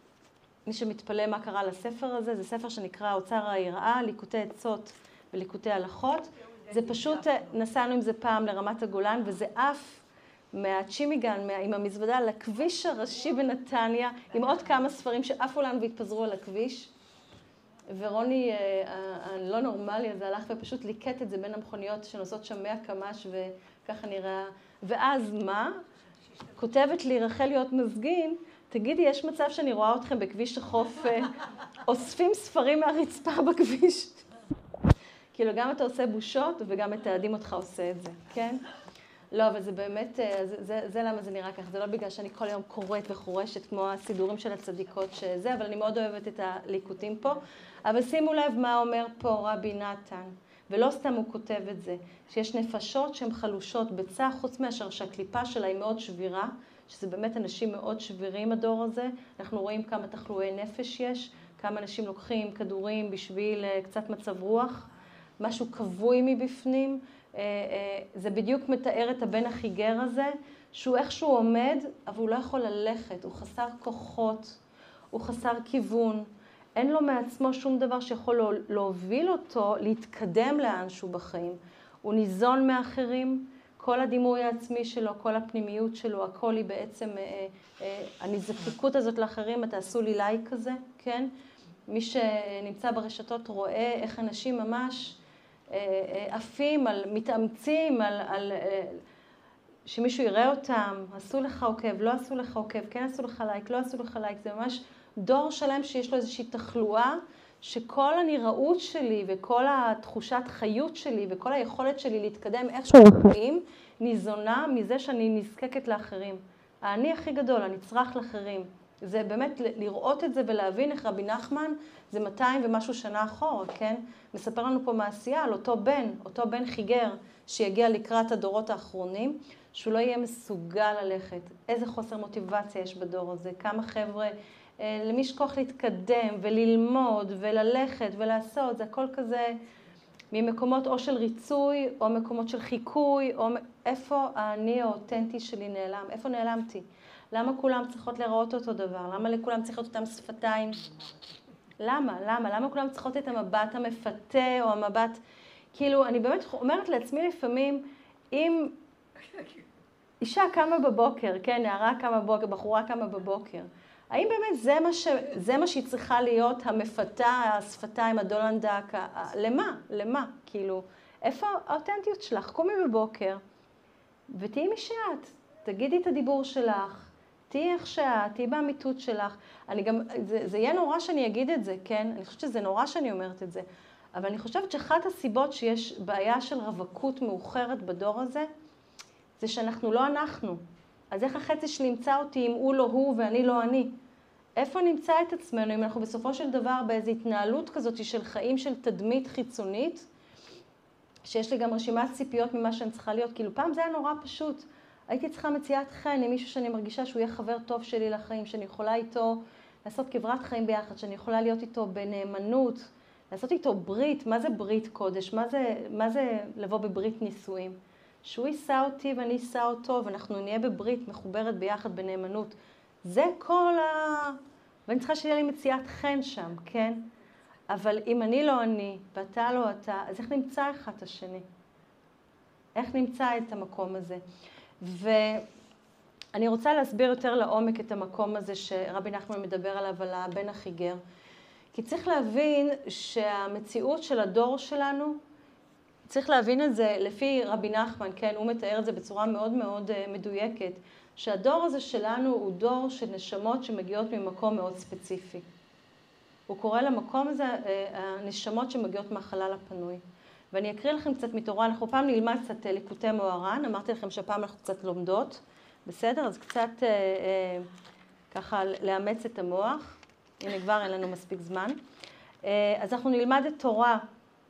מי שמתפלא מה קרה לספר הזה, זה ספר שנקרא אוצר היראה, ליקוטי עצות וליקוטי הלכות. זה פשוט, נסענו עם זה פעם לרמת הגולן, וזה אף מהצ'ימיגן, עם המזוודה, לכביש הראשי בנתניה, עם עוד כמה ספרים שעפו לנו והתפזרו על הכביש. ורוני, הלא נורמלי הזה, הלך ופשוט ליקט את זה בין המכוניות שנוסעות שם 100 קמ"ש, וככה נראה. ואז מה? כותבת לי רחל להיות מזגין, תגידי, יש מצב שאני רואה אתכם בכביש החוף, אוספים ספרים מהרצפה בכביש? כאילו, גם אתה עושה בושות, וגם מתעדים אותך עושה את זה, כן? לא, אבל זה באמת, זה למה זה נראה ככה. זה לא בגלל שאני כל יום קוראת וחורשת כמו הסידורים של הצדיקות שזה, אבל אני מאוד אוהבת את הליקוטים פה. אבל שימו לב מה אומר פה רבי נתן, ולא סתם הוא כותב את זה, שיש נפשות שהן חלושות בצע, חוץ מאשר שהקליפה שלה היא מאוד שבירה, שזה באמת אנשים מאוד שבירים הדור הזה. אנחנו רואים כמה תחלואי נפש יש, כמה אנשים לוקחים כדורים בשביל קצת מצב רוח, משהו קבוי מבפנים. זה בדיוק מתאר את הבן החיגר הזה, שהוא איכשהו עומד, אבל הוא לא יכול ללכת, הוא חסר כוחות, הוא חסר כיוון, אין לו מעצמו שום דבר שיכול להוביל אותו, להתקדם לאנשהו בחיים. הוא ניזון מאחרים, כל הדימוי העצמי שלו, כל הפנימיות שלו, הכל היא בעצם, הנזקקות הזאת לאחרים, אתה עשו לי לייק כזה, כן? מי שנמצא ברשתות רואה איך אנשים ממש עפים, מתאמצים, שמישהו יראה אותם, עשו לך עוקב, לא עשו לך עוקב, כן עשו לך לייק, לא עשו לך לייק, זה ממש דור שלם שיש לו איזושהי תחלואה, שכל הנראות שלי וכל התחושת חיות שלי וכל היכולת שלי להתקדם איכשהו בחיים, ניזונה מזה שאני נזקקת לאחרים. האני הכי גדול, אני צריך לאחרים. זה באמת לראות את זה ולהבין איך רבי נחמן, זה 200 ומשהו שנה אחורה, כן? מספר לנו פה מעשייה על אותו בן חיגר שיגיע לקראת הדורות האחרונים, שהוא לא יהיה מסוגל ללכת. איזה חוסר מוטיבציה יש בדור הזה, כמה חבר'ה, למי יש כוח להתקדם וללמוד וללכת ולעשות, זה הכל כזה ממקומות או של ריצוי או מקומות של חיקוי, או איפה האני האותנטי שלי נעלם, איפה נעלמתי? למה כולם צריכות לראות אותו דבר? למה לכולם צריכות אותם שפתיים? למה כולם צריכות את המבט המפתה או המבט... כאילו, אני באמת אומרת לעצמי לפעמים, אם אישה קמה בבוקר, כן, נערה קמה בבוקר, בחורה קמה בבוקר, האם באמת זה מה שהיא צריכה להיות, המפתה, השפתיים, הדולנדק, למה? כאילו, איפה האותנטיות שלך? קומי בבוקר ותהיי מי שאת, תגידי את הדיבור שלך, תהיי איך שאת, תהיי באמיתות שלך. אני גם, זה יהיה נורא שאני אגיד את זה, כן? אני חושבת שזה נורא שאני אומרת את זה. אבל אני חושבת שאחת הסיבות שיש בעיה של רווקות מאוחרת בדור הזה, זה שאנחנו לא אנחנו. אז איך החצי שלי ימצא אותי אם הוא לא הוא ואני לא אני? איפה נמצא את עצמנו אם אנחנו בסופו של דבר באיזו התנהלות כזאת של חיים של תדמית חיצונית, שיש לי גם רשימת ציפיות ממה שאני צריכה להיות? כאילו פעם זה היה נורא פשוט. הייתי צריכה מציאת חן עם מישהו שאני מרגישה שהוא יהיה חבר טוב שלי לחיים, שאני יכולה איתו לעשות כברת חיים ביחד, שאני יכולה להיות איתו בנאמנות, לעשות איתו ברית. מה זה ברית קודש? מה זה לבוא בברית נישואים? שהוא יישא אותי ואני יישא אותו, ואנחנו נהיה בברית מחוברת ביחד בנאמנות. זה כל ואני צריכה שיהיה לי מציאת חן שם, כן? אבל אם אני לא אני, ואתה לא אתה, אז איך נמצא אחד את השני? איך נמצא את המקום הזה? ואני רוצה להסביר יותר לעומק את המקום הזה שרבי נחמן מדבר עליו, על הבן החיגר. כי צריך להבין שהמציאות של הדור שלנו, צריך להבין את זה לפי רבי נחמן, כן, הוא מתאר את זה בצורה מאוד מאוד מדויקת, שהדור הזה שלנו הוא דור של נשמות שמגיעות ממקום מאוד ספציפי. הוא קורא למקום הזה הנשמות שמגיעות מהחלל הפנוי. ואני אקריא לכם קצת מתורה, אנחנו פעם נלמד קצת ליקוטי מוהר"ן, אמרתי לכם שהפעם אנחנו קצת לומדות, בסדר? אז קצת ככה לאמץ את המוח, הנה כבר אין לנו מספיק זמן. אז אנחנו נלמד את תורה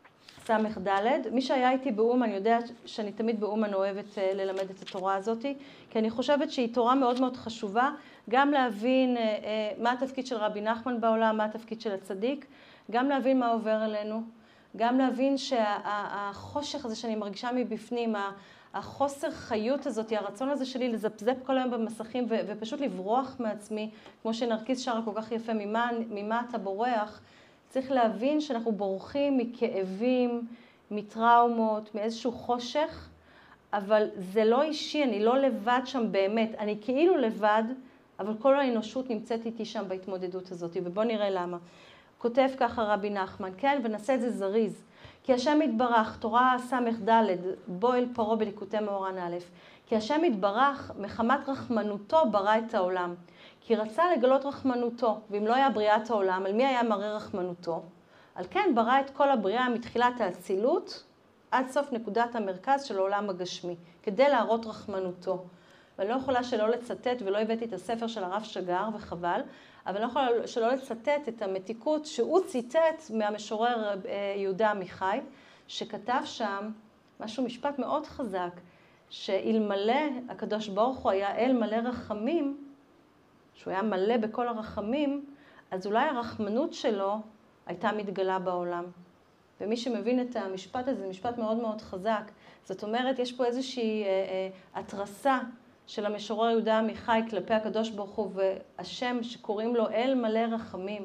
ס"ד. מי שהיה איתי באומן יודע שאני תמיד באומן אוהבת ללמד את התורה הזאת, כי אני חושבת שהיא תורה מאוד מאוד חשובה, גם להבין מה התפקיד של רבי נחמן בעולם, מה התפקיד של הצדיק, גם להבין מה עובר אלינו, גם להבין שהחושך הזה שאני מרגישה מבפנים, החוסר חיות הזאת, הרצון הזה שלי לזפזפ כל היום במסכים ופשוט לברוח מעצמי, כמו שנרקיס שרה כל כך יפה, ממה אתה בורח, צריך להבין שאנחנו בורחים מכאבים, מטראומות, מאיזשהו חושך, אבל זה לא אישי, אני לא לבד שם באמת, אני כאילו לבד, אבל כל האנושות נמצאת איתי שם בהתמודדות הזאת, ובואו נראה למה. כותב ככה רבי נחמן, כן, ונעשה את זה זריז. כי השם יתברך, תורה ס"ד, בו אל פרעה בליקוטי מוהר"ן א', כי השם יתברך מחמת רחמנותו ברא את העולם. כי רצה לגלות רחמנותו, ואם לא היה בריאת העולם, על מי היה מראה רחמנותו? על כן ברא את כל הבריאה מתחילת האצילות, עד סוף נקודת המרכז של העולם הגשמי, כדי להראות רחמנותו. ואני לא יכולה שלא לצטט, ולא הבאתי את הספר של הרב שגר, וחבל, אבל אני לא יכולה שלא לצטט את המתיקות שהוא ציטט מהמשורר יהודה עמיחי, שכתב שם משהו, משפט מאוד חזק, שאלמלא הקדוש ברוך הוא היה אל מלא רחמים, שהוא היה מלא בכל הרחמים, אז אולי הרחמנות שלו הייתה מתגלה בעולם. ומי שמבין את המשפט הזה, זה משפט מאוד מאוד חזק. זאת אומרת, יש פה איזושהי התרסה של המשורר יהודה עמיחי כלפי הקדוש ברוך הוא, והשם שקוראים לו אל מלא רחמים.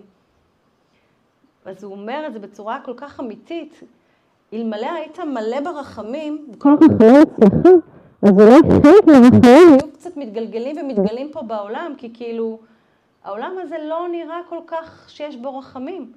אז הוא אומר את זה בצורה כל כך אמיתית, אלמלא היית מלא ברחמים, וכל רחמים אצלך, אז אולי חלק מהרחמים היו קצת מתגלגלים ומתגלים פה בעולם, כי כאילו, העולם הזה לא נראה כל כך שיש בו רחמים.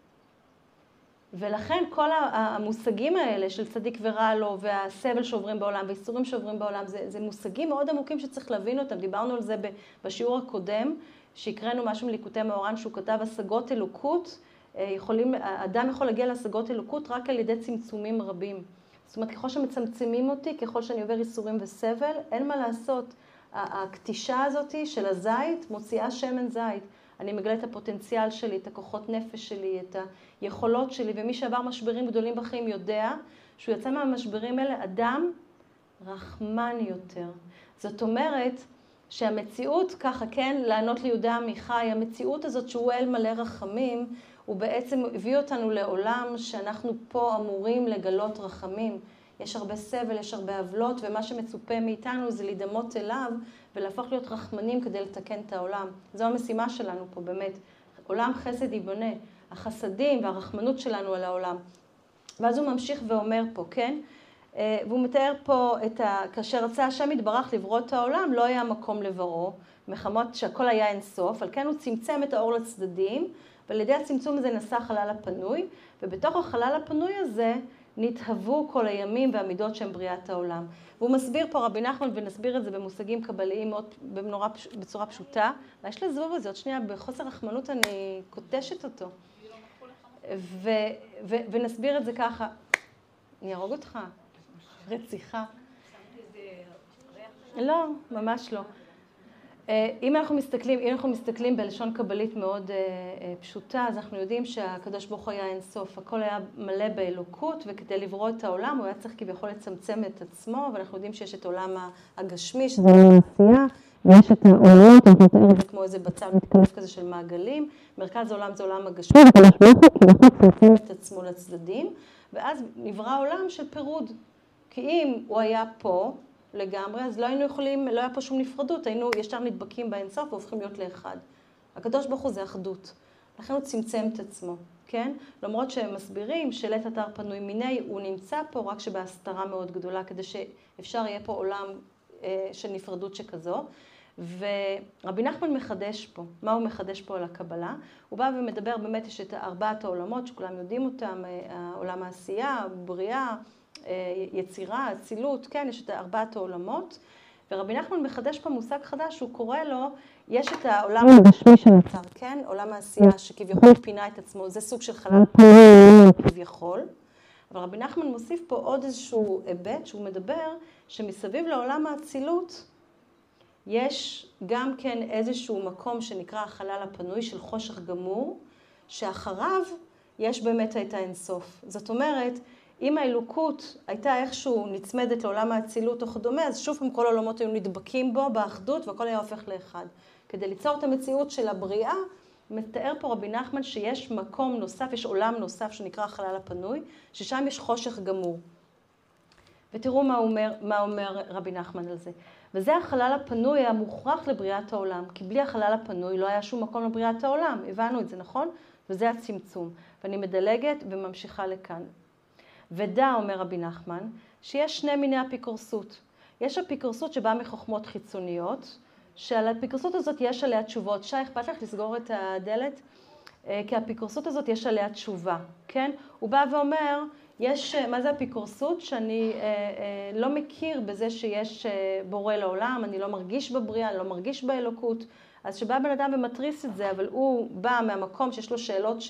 ולכן כל המושגים האלה של צדיק ורע לו, והסבל שעוברים בעולם, והאיסורים שעוברים בעולם, זה מושגים מאוד עמוקים שצריך להבין אותם. דיברנו על זה בשיעור הקודם, שהקראנו משהו מליקוטי מוהר"ן, שהוא כתב השגות אלוקות, אדם יכול להגיע להשגות אלוקות רק על ידי צמצומים רבים. זאת אומרת, ככל שמצמצמים אותי, ככל שאני עובר איסורים וסבל, אין מה לעשות. הקטישה הזאת של הזית מוציאה שמן זית. אני מגלה את הפוטנציאל שלי, את הכוחות נפש שלי, את היכולות שלי, ומי שעבר משברים גדולים בחיים יודע שהוא יוצא מהמשברים האלה אדם רחמן יותר. זאת אומרת שהמציאות ככה, כן, לענות ליהודה עמיחי, המציאות הזאת שהוא אל מלא רחמים, הוא בעצם הביא אותנו לעולם שאנחנו פה אמורים לגלות רחמים. יש הרבה סבל, יש הרבה עוולות, ומה שמצופה מאיתנו זה להידמות אליו ולהפוך להיות רחמנים כדי לתקן את העולם. זו המשימה שלנו פה באמת. עולם חסד ייבנה, החסדים והרחמנות שלנו על העולם. ואז הוא ממשיך ואומר פה, כן? והוא מתאר פה כאשר רצה השם יתברך לברוא את העולם, לא היה מקום לברו, מחמות שהכל היה אינסוף, על כן הוא צמצם את האור לצדדים, ועל ידי הצמצום הזה נסע החלל הפנוי, ובתוך החלל הפנוי הזה נתהוו כל הימים והמידות שהם בריאת העולם. והוא מסביר פה רבי נחמן, ונסביר את זה במושגים קבליים מאוד בצורה פשוטה. ויש לזבוב את זה, עוד שנייה, בחוסר רחמנות אני קוטשת אותו. ונסביר את זה ככה. אני ארוג אותך. רציחה. לא, ממש לא. אם אנחנו מסתכלים בלשון קבלית מאוד פשוטה, אז אנחנו יודעים שהקדוש ברוך הוא היה אינסוף, הכל היה מלא באלוקות, וכדי לברוא את העולם הוא היה צריך כביכול לצמצם את עצמו, ואנחנו יודעים שיש את העולם הגשמי, שזה עולם העשייה, ויש את העולמות, אנחנו נתאר את זה כמו איזה בצל מתקלף כזה של מעגלים, מרכז העולם זה עולם הגשמי, והקדוש ברוך הוא כביכול צמצם את עצמו לצדדים, ואז נברא עולם של פירוד, כי אם הוא היה פה, לגמרי, אז לא היינו יכולים, לא היה פה שום נפרדות, היינו ישר נדבקים באינסוף והופכים להיות לאחד. הקדוש ברוך הוא זה אחדות, לכן הוא צמצם את עצמו, כן? למרות שהם מסבירים שלית אתר פנוי מיני, הוא נמצא פה רק שבהסתרה מאוד גדולה, כדי שאפשר יהיה פה עולם של נפרדות שכזו. ורבי נחמן מחדש פה, מה הוא מחדש פה על הקבלה? הוא בא ומדבר, באמת יש את ארבעת העולמות שכולם יודעים אותם, עולם העשייה, בריאה, יצירה, אצילות, כן, יש את ארבעת העולמות, ורבי נחמן מחדש פה מושג חדש, הוא קורא לו, יש את העולם הגשמי שנוצר, כן, עולם העשייה שכביכול פינה את עצמו, זה סוג של חלל פנוי כביכול, אבל רבי נחמן מוסיף פה עוד איזשהו היבט שהוא מדבר שמסביב לעולם האצילות יש גם כן איזשהו מקום שנקרא החלל הפנוי של חושך גמור, שאחריו יש באמת את האינסוף. זאת אומרת, אם האלוקות הייתה איכשהו נצמדת לעולם האצילות או כדומה, אז שוב כל העולמות היו נדבקים בו באחדות והכל היה הופך לאחד. כדי ליצור את המציאות של הבריאה, מתאר פה רבי נחמן שיש מקום נוסף, יש עולם נוסף שנקרא החלל הפנוי, ששם יש חושך גמור. ותראו מה אומר רבי נחמן על זה. וזה החלל הפנוי המוכרח לבריאת העולם, כי בלי החלל הפנוי לא היה שום מקום לבריאת העולם, הבנו את זה, נכון? וזה הצמצום. ואני מדלגת וממשיכה לכאן. ודע, אומר רבי נחמן, שיש שני מיני אפיקורסות. יש אפיקורסות שבאה מחוכמות חיצוניות, שעל האפיקורסות הזאת יש עליה תשובות. שי, אכפת לך לסגור את הדלת? כי האפיקורסות הזאת יש עליה תשובה, כן? הוא בא ואומר, מה זה אפיקורסות? שאני לא מכיר בזה שיש בורא לעולם, אני לא מרגיש בבריאה, אני לא מרגיש באלוקות. אז שבא בן אדם ומטריס את זה, אבל הוא בא מהמקום שיש לו שאלות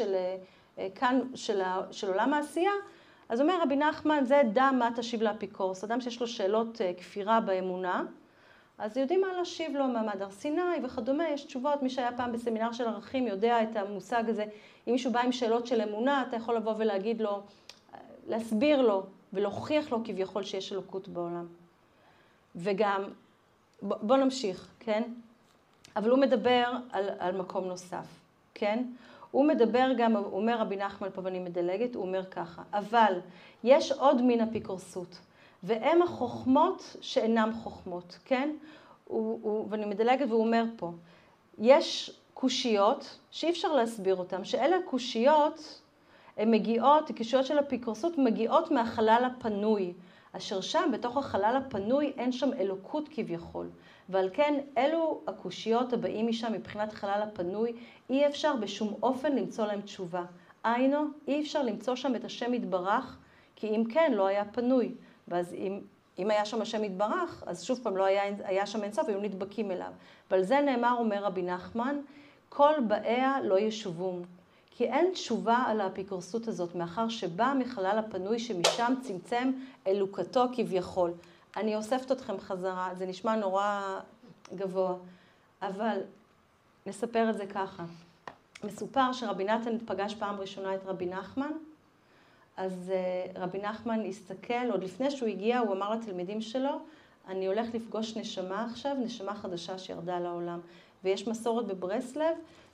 של עולם העשייה, אז אומר רבי נחמן, זה דע מה תשיב לאפיקורס. אדם שיש לו שאלות כפירה באמונה, אז יודעים מה להשיב לו, מעמד הר סיני וכדומה, יש תשובות. מי שהיה פעם בסמינר של ערכים יודע את המושג הזה. אם מישהו בא עם שאלות של אמונה, אתה יכול לבוא ולהגיד לו, להסביר לו ולהוכיח לו כביכול שיש אלוקות בעולם. וגם, בוא נמשיך, כן? אבל הוא מדבר על מקום נוסף, כן? הוא מדבר גם, הוא אומר רבי נחמן פה ואני מדלגת, הוא אומר ככה, אבל יש עוד מין אפיקורסות, והם החוכמות שאינם חוכמות, כן? ואני מדלגת והוא אומר פה, יש קושיות שאי אפשר להסביר אותן, שאלה הקושיות, הן מגיעות, הקושיות של אפיקורסות מגיעות מהחלל הפנוי, אשר שם בתוך החלל הפנוי אין שם אלוקות כביכול. ועל כן אלו הקושיות הבאים משם מבחינת החלל הפנוי, אי אפשר בשום אופן למצוא להם תשובה. היינו, אי אפשר למצוא שם את השם יתברך, כי אם כן לא היה פנוי. ואז אם היה שם השם יתברך, אז שוב פעם לא היה שם אינסוף, היו נדבקים אליו. ועל זה נאמר, אומר רבי נחמן, כל באיה לא ישובום. כי אין תשובה על האפיקורסות הזאת, מאחר שבא מחלל הפנוי שמשם צמצם אלוקתו כביכול. אני אוספת אתכם חזרה, זה נשמע נורא גבוה, אבל נספר את זה ככה. מסופר שרבי נתן פגש פעם ראשונה את רבי נחמן, אז רבי נחמן הסתכל, עוד לפני שהוא הגיע, הוא אמר לתלמידים שלו, אני הולך לפגוש נשמה עכשיו, נשמה חדשה שירדה לעולם. ויש מסורת בברסלב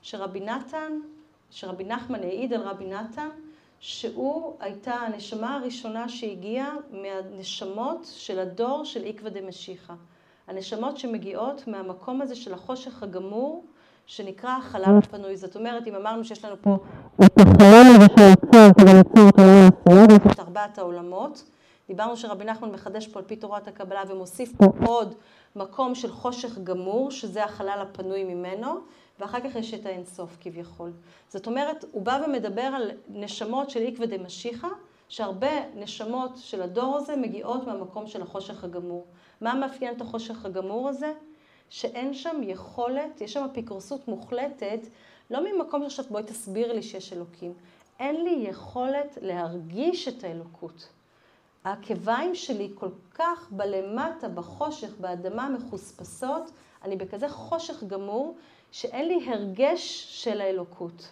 שרבי נחמן העיד על רבי נתן, שהוא הייתה הנשמה הראשונה שהגיעה מהנשמות של הדור של עקבא דמשיחא. הנשמות שמגיעות מהמקום הזה של החושך הגמור, שנקרא החלל הפנוי. זאת אומרת, אם אמרנו שיש לנו פה את החלל הזה שהיצר כדי ליצור את העולם העשייה, ויש את ארבעת העולמות. דיברנו שרבי נחמן מחדש פה על פי תורת הקבלה ומוסיף פה עוד מקום של חושך גמור, שזה החלל הפנוי ממנו, ואחר כך יש את האינסוף כביכול. זאת אומרת, הוא בא ומדבר על נשמות של עקבא דמשיחא, שהרבה נשמות של הדור הזה מגיעות מהמקום של החושך הגמור. מה מאפיין את החושך הגמור הזה? שאין שם יכולת, יש שם אפיקורסות מוחלטת, לא ממקום שעכשיו בואי תסביר לי שיש אלוקים. אין לי יכולת להרגיש את האלוקות. העקביים שלי כל כך בלמטה, בחושך, באדמה מחוספסות, אני בכזה חושך גמור, שאין לי הרגש של האלוקות.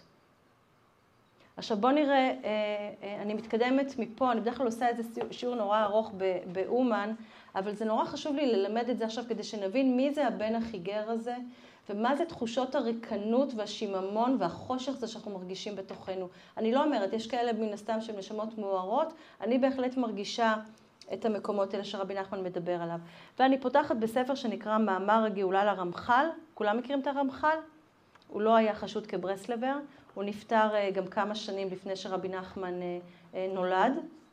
עכשיו בואו נראה, אני מתקדמת מפה, אני בדרך כלל עושה איזה שיעור נורא ארוך באומן, אבל זה נורא חשוב לי ללמד את זה עכשיו כדי שנבין מי זה הבן החיגר הזה, ומה זה תחושות הריקנות והשיממון והחושך זה שאנחנו מרגישים בתוכנו. אני לא אומרת, יש כאלה מן הסתם של נשמות מוארות, אני בהחלט מרגישה את המקומות האלה שרבי נחמן מדבר עליו. ואני פותחת בספר שנקרא מאמר הגאולה לרמח"ל. כולם מכירים את הרמח"ל? הוא לא היה חשוד כברסלבר, הוא נפטר גם כמה שנים לפני שרבי נחמן נולד.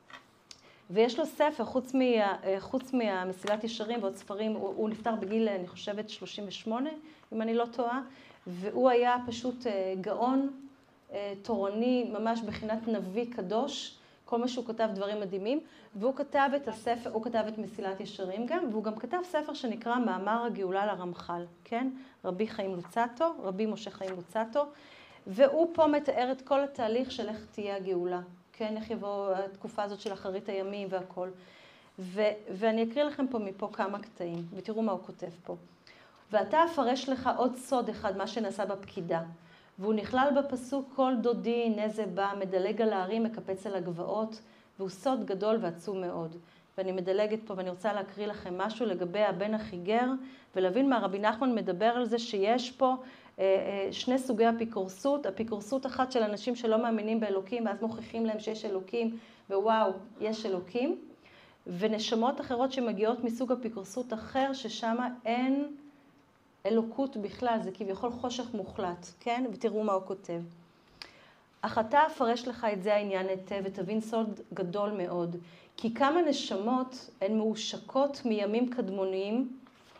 ויש לו ספר, חוץ מהמסילת ישרים ועוד ספרים, הוא נפטר בגיל, אני חושבת, 38, אם אני לא טועה, והוא היה פשוט גאון תורני, ממש בחינת נביא קדוש, כל מה שהוא כתב דברים מדהימים, והוא כתב את הספר, הוא כתב את מסילת ישרים גם, והוא גם כתב ספר שנקרא מאמר הגאולה לרמח"ל, כן? רבי חיים לוצאטו, רבי משה חיים לוצאטו, והוא פה מתאר את כל התהליך של איך תהיה הגאולה, כן, איך יבוא התקופה הזאת של אחרית הימים והכל. ואני אקריא לכם פה מפה כמה קטעים, ותראו מה הוא כותב פה. ואתה אפרש לך עוד סוד אחד, מה שנעשה בפקידה. והוא נכלל בפסוק כל דודי הנה זה בא, מדלג על הערים, מקפץ על הגבעות, והוא סוד גדול ועצום מאוד. ואני מדלגת פה ואני רוצה להקריא לכם משהו לגבי הבן החיגר, ולהבין מה רבי נחמן מדבר על זה שיש פה שני סוגי אפיקורסות. אפיקורסות אחת של אנשים שלא מאמינים באלוקים, ואז מוכיחים להם שיש אלוקים, ווואו, יש אלוקים. ונשמות אחרות שמגיעות מסוג אפיקורסות אחר, ששם אין אלוקות בכלל, זה כביכול חושך מוחלט, כן? ותראו מה הוא כותב. אך אתה אפרש לך את זה העניין היטב, ותבין סוד גדול מאוד. כי כמה נשמות הן מאושקות מימים קדמוניים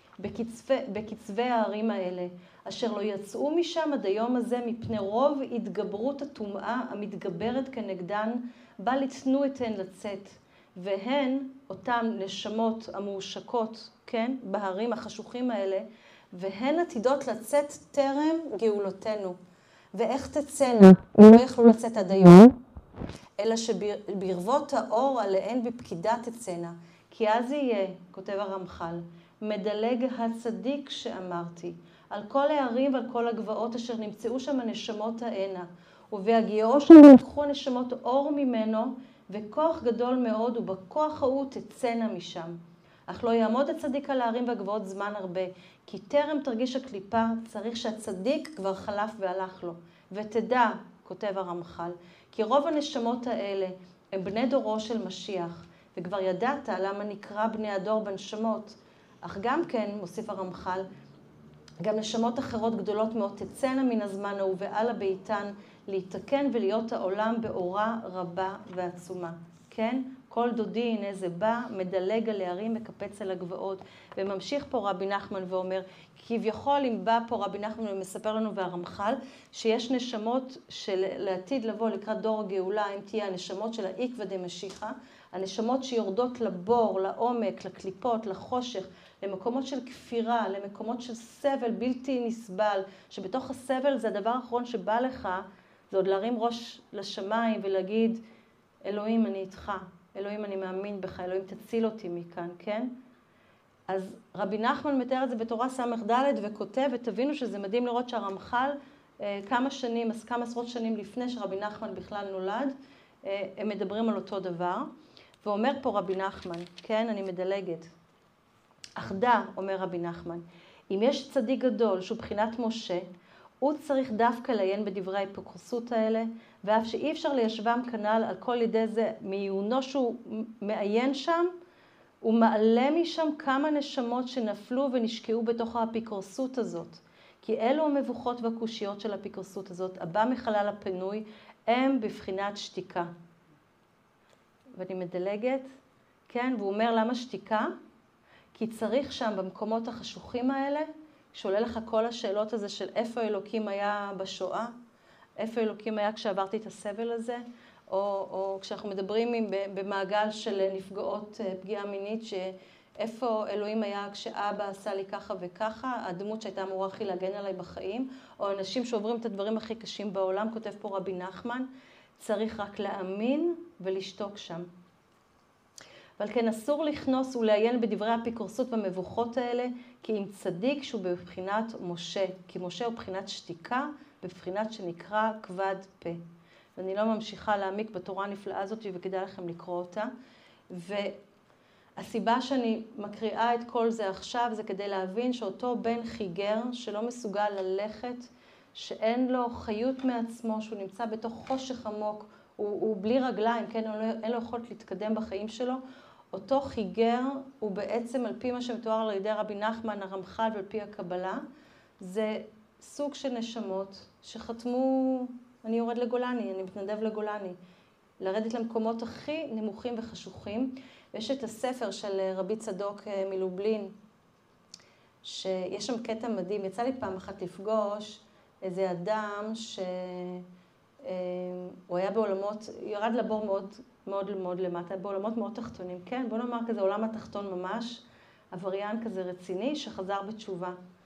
בקצווי הערים האלה, אשר לא יצאו משם עד היום הזה מפני רוב התגברות הטומאה המתגברת כנגדן, בה לתנו אתן לצאת. והן, אותן נשמות המאושקות, כן, בהרים החשוכים האלה, והן עתידות לצאת טרם גאולותינו. ואיך תצאנה? אם לא יכלו לצאת עד היום, אלא שברבות האור עליהן בפקידה תצאנה. כי אז יהיה, כותב הרמח"ל, מדלג הצדיק שאמרתי, על כל הערים ועל כל הגבעות אשר נמצאו שם הנשמות הענה, ובהגיעו שם לקחו נשמות אור ממנו, וכוח גדול מאוד, ובכוח ההוא תצאנה משם. אך לא יעמוד הצדיק על הערים והגבעות זמן הרבה, כי טרם תרגיש הקליפה, צריך שהצדיק כבר חלף והלך לו. ותדע, כותב הרמח"ל, כי רוב הנשמות האלה הם בני דורו של משיח, וכבר ידעת למה נקרא בני הדור בנשמות. אך גם כן, מוסיף הרמח"ל, גם נשמות אחרות גדולות מאוד תצאנה מן הזמן ההוא ועלה ביתן, להתקן ולהיות העולם באורה רבה ועצומה. כן? כל דודי הנה זה בא, מדלג על הערים, מקפץ על הגבעות. וממשיך פה רבי נחמן ואומר, כביכול אם בא פה רבי נחמן ומספר לנו והרמח"ל, שיש נשמות שלעתיד לבוא לקראת דור הגאולה, אם תהיה הנשמות של העקבא דמשיחא, הנשמות שיורדות לבור, לעומק, לקליפות, לחושך, למקומות של כפירה, למקומות של סבל בלתי נסבל, שבתוך הסבל זה הדבר האחרון שבא לך, זה עוד להרים ראש לשמיים ולהגיד, אלוהים אני איתך, אלוהים אני מאמין בך, אלוהים תציל אותי מכאן, כן? אז רבי נחמן מתאר את זה בתורה ס"ד וכותב, ותבינו שזה מדהים לראות שהרמח"ל כמה עשרות שנים לפני שרבי נחמן בכלל נולד, הם מדברים על אותו דבר, ואומר פה רבי נחמן, כן, אני מדלגת. אחדה, אומר רבי נחמן, אם יש צדיק גדול שהוא בחינת משה, הוא צריך דווקא לעיין בדברי ההיפוקרסות האלה, ואף שאי אפשר ליישבם כנ"ל על כל ידי זה מעיונו שהוא מעיין שם, הוא מעלה משם כמה נשמות שנפלו ונשקעו בתוך האפיקורסות הזאת. כי אלו המבוכות והקושיות של האפיקורסות הזאת, הבא מחלל הפנוי, הם בבחינת שתיקה. ואני מדלגת, כן, והוא אומר למה שתיקה? כי צריך שם במקומות החשוכים האלה, שעולה לך כל השאלות הזה של איפה אלוקים היה בשואה, איפה אלוקים היה כשעברתי את הסבל הזה, או כשאנחנו מדברים במעגל של נפגעות פגיעה מינית, שאיפה אלוהים היה כשאבא עשה לי ככה וככה, הדמות שהייתה אמורה הכי להגן עליי בחיים, או אנשים שעוברים את הדברים הכי קשים בעולם, כותב פה רבי נחמן, צריך רק להאמין ולשתוק שם. אבל כן אסור לכנוס ולעיין בדברי האפיקורסות במבוכות האלה, כי אם צדיק שהוא בבחינת משה, כי משה הוא בבחינת שתיקה, בבחינת שנקרא כבד פה. ואני לא ממשיכה להעמיק בתורה הנפלאה הזאת, וכדאי לכם לקרוא אותה. והסיבה שאני מקריאה את כל זה עכשיו, זה כדי להבין שאותו בן חיגר, שלא מסוגל ללכת, שאין לו חיות מעצמו, שהוא נמצא בתוך חושך עמוק, הוא בלי רגליים, כן? אין לו יכולת להתקדם בחיים שלו. אותו חיגר הוא בעצם, על פי מה שמתואר על ידי רבי נחמן, הרמח"ל ועל פי הקבלה, זה סוג של נשמות שחתמו, אני יורד לגולני, אני מתנדב לגולני, לרדת למקומות הכי נמוכים וחשוכים. ויש את הספר של רבי צדוק מלובלין, שיש שם קטע מדהים. יצא לי פעם אחת לפגוש איזה אדם הוא היה בעולמות, ירד לבור מאוד למטה, בעולמות מאוד תחתונים, כן? בוא נאמר כזה עולם התחתון ממש, עבריין כזה רציני שחזר בתשובה.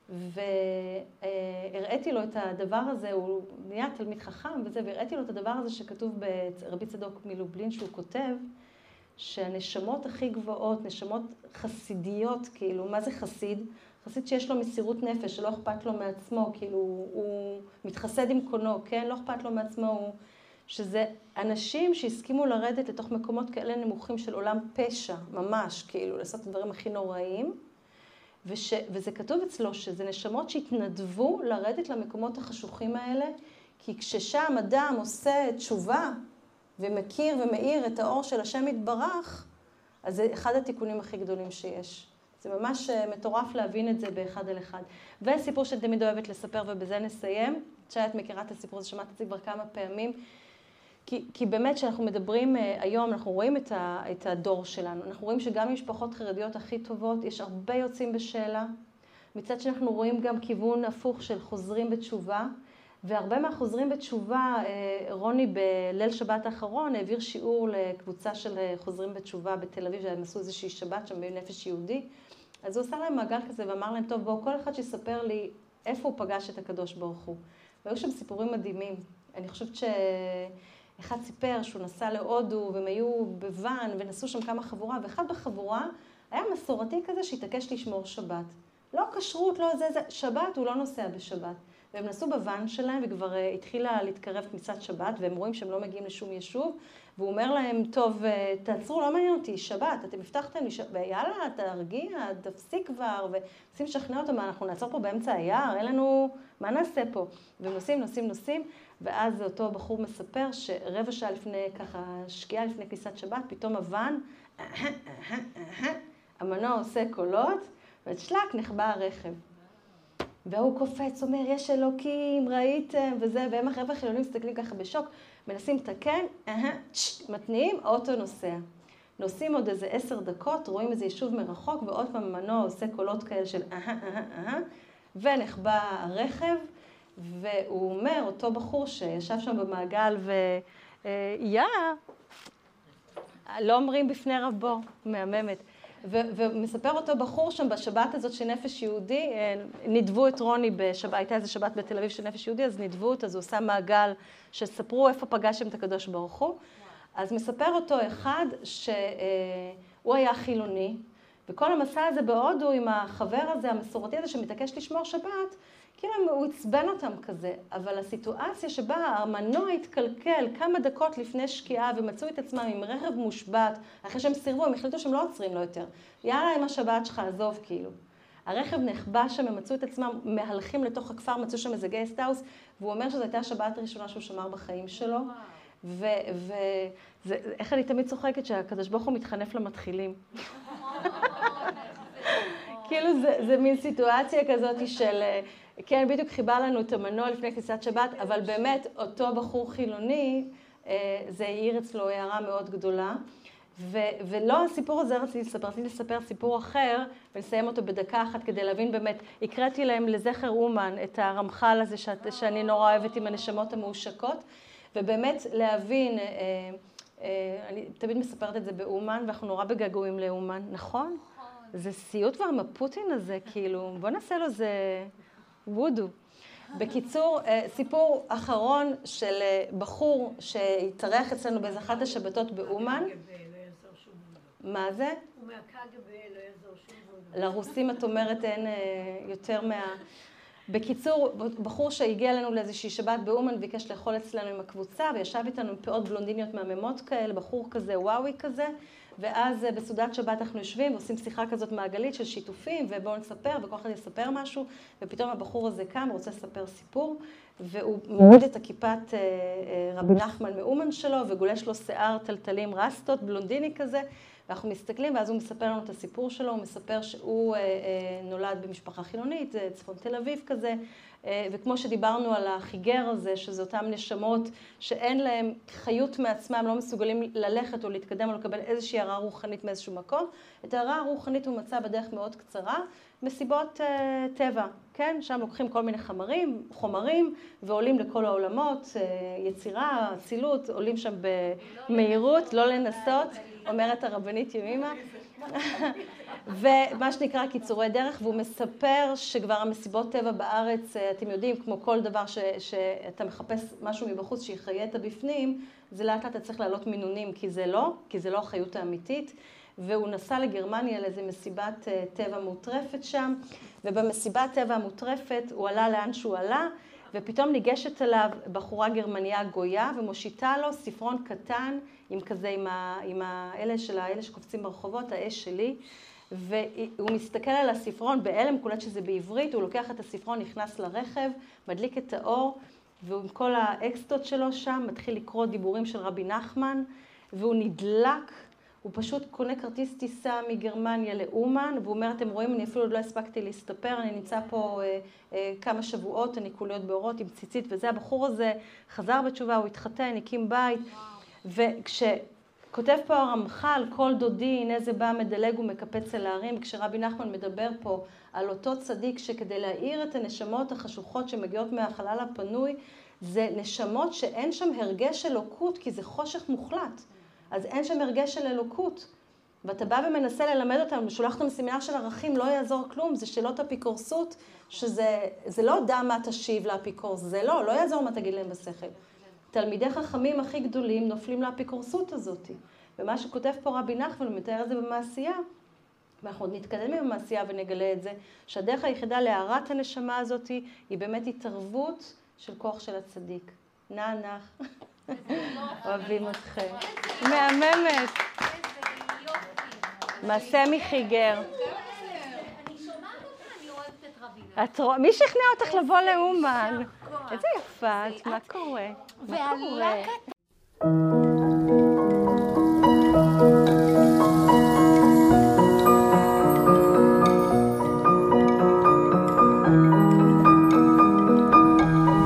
והראיתי לו את הדבר הזה, הוא נהיה תלמיד חכם וזה, והראיתי לו את הדבר הזה שכתוב ברבי צדוק מלובלין, שהוא כותב, שהנשמות הכי גבוהות, נשמות חסידיות, כאילו, מה זה חסיד? חסיד שיש לו מסירות נפש, שלא אכפת לו מעצמו, כאילו, הוא מתחסד עם קונו, כן? לא אכפת לו מעצמו, שזה אנשים שהסכימו לרדת לתוך מקומות כאלה נמוכים של עולם פשע, ממש, כאילו, לעשות את הדברים הכי נוראים, וזה כתוב אצלו שזה נשמות שהתנדבו לרדת למקומות החשוכים האלה, כי כששם אדם עושה תשובה ומכיר ומאיר את האור של השם יתברך, אז זה אחד התיקונים הכי גדולים שיש. זה ממש מטורף להבין את זה באחד על אחד. וסיפור שאני תמיד אוהבת לספר, ובזה נסיים. שאת מכירה את הסיפור הזה, שמעת את זה כבר כמה פעמים. כי באמת כשאנחנו מדברים היום, אנחנו רואים את הדור שלנו. אנחנו רואים שגם משפחות חרדיות הכי טובות, יש הרבה יוצאים בשאלה. מצד שאנחנו רואים גם כיוון הפוך של חוזרים בתשובה. והרבה מהחוזרים בתשובה, רוני בליל שבת האחרון העביר שיעור לקבוצה של חוזרים בתשובה בתל אביב, שהם עשו איזושהי שבת שם בנפש יהודי. אז הוא עשה להם מעגל כזה ואמר להם, טוב, בואו, כל אחד שיספר לי איפה הוא פגש את הקדוש ברוך הוא. והיו שם סיפורים מדהימים. אני חושבת שאחד סיפר שהוא נסע להודו, והם היו בוואן, ונסעו שם כמה חבורה, ואחד בחבורה היה מסורתי כזה שהתעקש לשמור שבת. לא כשרות, לא זה, שבת, הוא לא נוסע בשבת. והם נסעו בוואן שלהם, וכבר התחילה להתקרב כניסת שבת, והם רואים שהם לא מגיעים לשום יישוב, והוא אומר להם, טוב, תעצרו, לא מעניין אותי, שבת, אתם הבטחתם לי, ויאללה, תרגיע, תפסיק כבר, ועושים לשכנע אותו, מה, אנחנו נעצור פה באמצע היער, אין לנו, מה נעשה פה? והם נוסעים, ואז אותו בחור מספר שרבע שעה לפני, ככה, שקיעה לפני כניסת שבת, פתאום הוואן, המנוע עושה קולות, ושלק נחבא הרכב. והוא קופץ, אומר, יש אלוקים, ראיתם, וזה, והם החבר'ה החילונים מסתכלים ככה בשוק, מנסים לתקן, מתניעים, האוטו נוסע. נוסעים עוד איזה 10 דקות, רואים איזה יישוב מרחוק, ועוד פעם המנוע עושה קולות כאלה של ונחבא הרכב, והוא אומר, אותו בחור שישב שם במעגל, לא אומרים בפני רבו, מהממת. ומספר אותו בחור שם בשבת הזאת של נפש יהודי, נדבו את רוני בשבת, הייתה איזה שבת בתל אביב של נפש יהודי, אז נדבו אותה, אז הוא עושה מעגל שספרו איפה פגשתם את הקדוש ברוך הוא. אז מספר אותו אחד שהוא היה חילוני, וכל המסע הזה בהודו עם החבר הזה, המסורתי הזה שמתעקש לשמור שבת, כאילו הוא עצבן אותם כזה, אבל הסיטואציה שבה המנוע התקלקל כמה דקות לפני שקיעה ומצאו את עצמם עם רכב מושבת, אחרי שהם סירבו, הם החליטו שהם לא עוצרים לו יותר. יאללה עם השבת שלך, עזוב כאילו. הרכב נחבא שם, הם מצאו את עצמם, מהלכים לתוך הכפר, מצאו שם איזה גייסט האוס, והוא אומר שזו הייתה השבת הראשונה שהוא שמר בחיים שלו. ואיך אני תמיד צוחקת שהקדוש ברוך הוא מתחנף למתחילים. כאילו זה מין סיטואציה כזאת של, כן, בדיוק חיבה לנו את המנוע לפני כניסת שבת, אבל באמת אותו בחור חילוני, זה העיר אצלו הערה מאוד גדולה. ולא הסיפור הזה רציתי לספר סיפור אחר, ולסיים אותו בדקה אחת כדי להבין באמת, הקראתי להם לזכר אומן את הרמח"ל הזה שאני נורא אוהבת עם הנשמות המאושקות, ובאמת להבין, אני תמיד מספרת את זה באומן, ואנחנו נורא בגעגועים לאומן, נכון? זה סיוט כבר מפוטין הזה, כאילו, בוא נעשה לו זה וודו. בקיצור, סיפור אחרון של בחור שהתארח אצלנו באיזה אחת השבתות באומן. מה זה? הוא מהקג"ב, לא יעזור שום וודו. לרוסים את אומרת אין יותר בקיצור, בחור שהגיע לנו לאיזושהי שבת באומן, ביקש לאכול אצלנו עם הקבוצה, וישב איתנו עם פאות בלונדיניות מהממות כאלה, בחור כזה, וואוי כזה, ואז בסעודת שבת אנחנו יושבים ועושים שיחה כזאת מעגלית של שיתופים, ובואו נספר, וכל אחד יספר משהו, ופתאום הבחור הזה קם, רוצה לספר סיפור, והוא מוריד את הכיפת רבי נחמן מאומן שלו, וגולש לו שיער טלטלים רסטות, בלונדיני כזה, ואנחנו מסתכלים, ואז הוא מספר לנו את הסיפור שלו, הוא מספר שהוא נולד במשפחה חילונית, צפון תל אביב כזה, וכמו שדיברנו על החיגר הזה, שזה אותם נשמות שאין להם חיות מעצמם, לא מסוגלים ללכת או להתקדם או לקבל איזושהי הערה רוחנית מאיזשהו מקום, את הערה הרוחנית הוא מצא בדרך מאוד קצרה, מסיבות טבע, כן? שם לוקחים כל מיני חומרים, ועולים לכל העולמות, יצירה, אצילות, עולים שם במהירות, לא לנסות, אומרת הרבנית ימימה. ומה שנקרא קיצורי דרך, והוא מספר שכבר המסיבות טבע בארץ, אתם יודעים, כמו כל דבר שאתה מחפש משהו מבחוץ שיחיה את הבפנים, זה לאט לאט אתה צריך לעלות מינונים, כי זה לא החיות האמיתית. והוא נסע לגרמניה לאיזו מסיבת טבע מוטרפת שם, ובמסיבת טבע המוטרפת הוא עלה לאן שהוא עלה, ופתאום ניגשת אליו בחורה גרמניה גויה, ומושיטה לו ספרון קטן, עם כזה, עם האלה שקופצים ברחובות, האש שלי, והוא מסתכל על הספרון בהלם, קולט שזה בעברית, הוא לוקח את הספרון, נכנס לרכב, מדליק את האור, ועם כל האקסטות שלו שם, מתחיל לקרוא דיבורים של רבי נחמן, והוא נדלק, הוא פשוט קונה כרטיס טיסה מגרמניה לאומן, והוא אומר, אתם רואים, אני אפילו עוד לא הספקתי להסתפר, אני נמצא פה כמה שבועות, אני כוליות באורות עם ציצית, וזה הבחור הזה חזר בתשובה, הוא התחתן, הקים בית, וכשכותב פה הרמח"ל, כל דודי, הנה זה בא מדלג ומקפץ אל ההרים, כשרבי נחמן מדבר פה על אותו צדיק שכדי להאיר את הנשמות החשוכות שמגיעות מהחלל הפנוי, זה נשמות שאין שם הרגש אלוקות, כי זה חושך מוחלט. אז אין שם הרגש של אלוקות. ואתה בא ומנסה ללמד אותם, שולח אותם סמינר של ערכים, לא יעזור כלום, זה שאלות אפיקורסות, שזה לא דע מה תשיב לאפיקורס, זה לא יעזור מה תגיד להם בשכל. תלמידי חכמים הכי גדולים נופלים לאפיקורסות הזאת. ומה שכותב פה רבי נחמן, מתאר את זה במעשייה, ואנחנו עוד נתקדם עם המעשייה ונגלה את זה, שהדרך היחידה להארת הנשמה הזאת היא באמת התערבות של כוח של הצדיק. נח. אוהבים אתכם. מהממת. מעשה מחיגר. אני שומעת אותה, אני אוהבת את רבי נחמן. מי שכנע אותך לבוא לאומן? איזה יפה, מה קורה? והלקט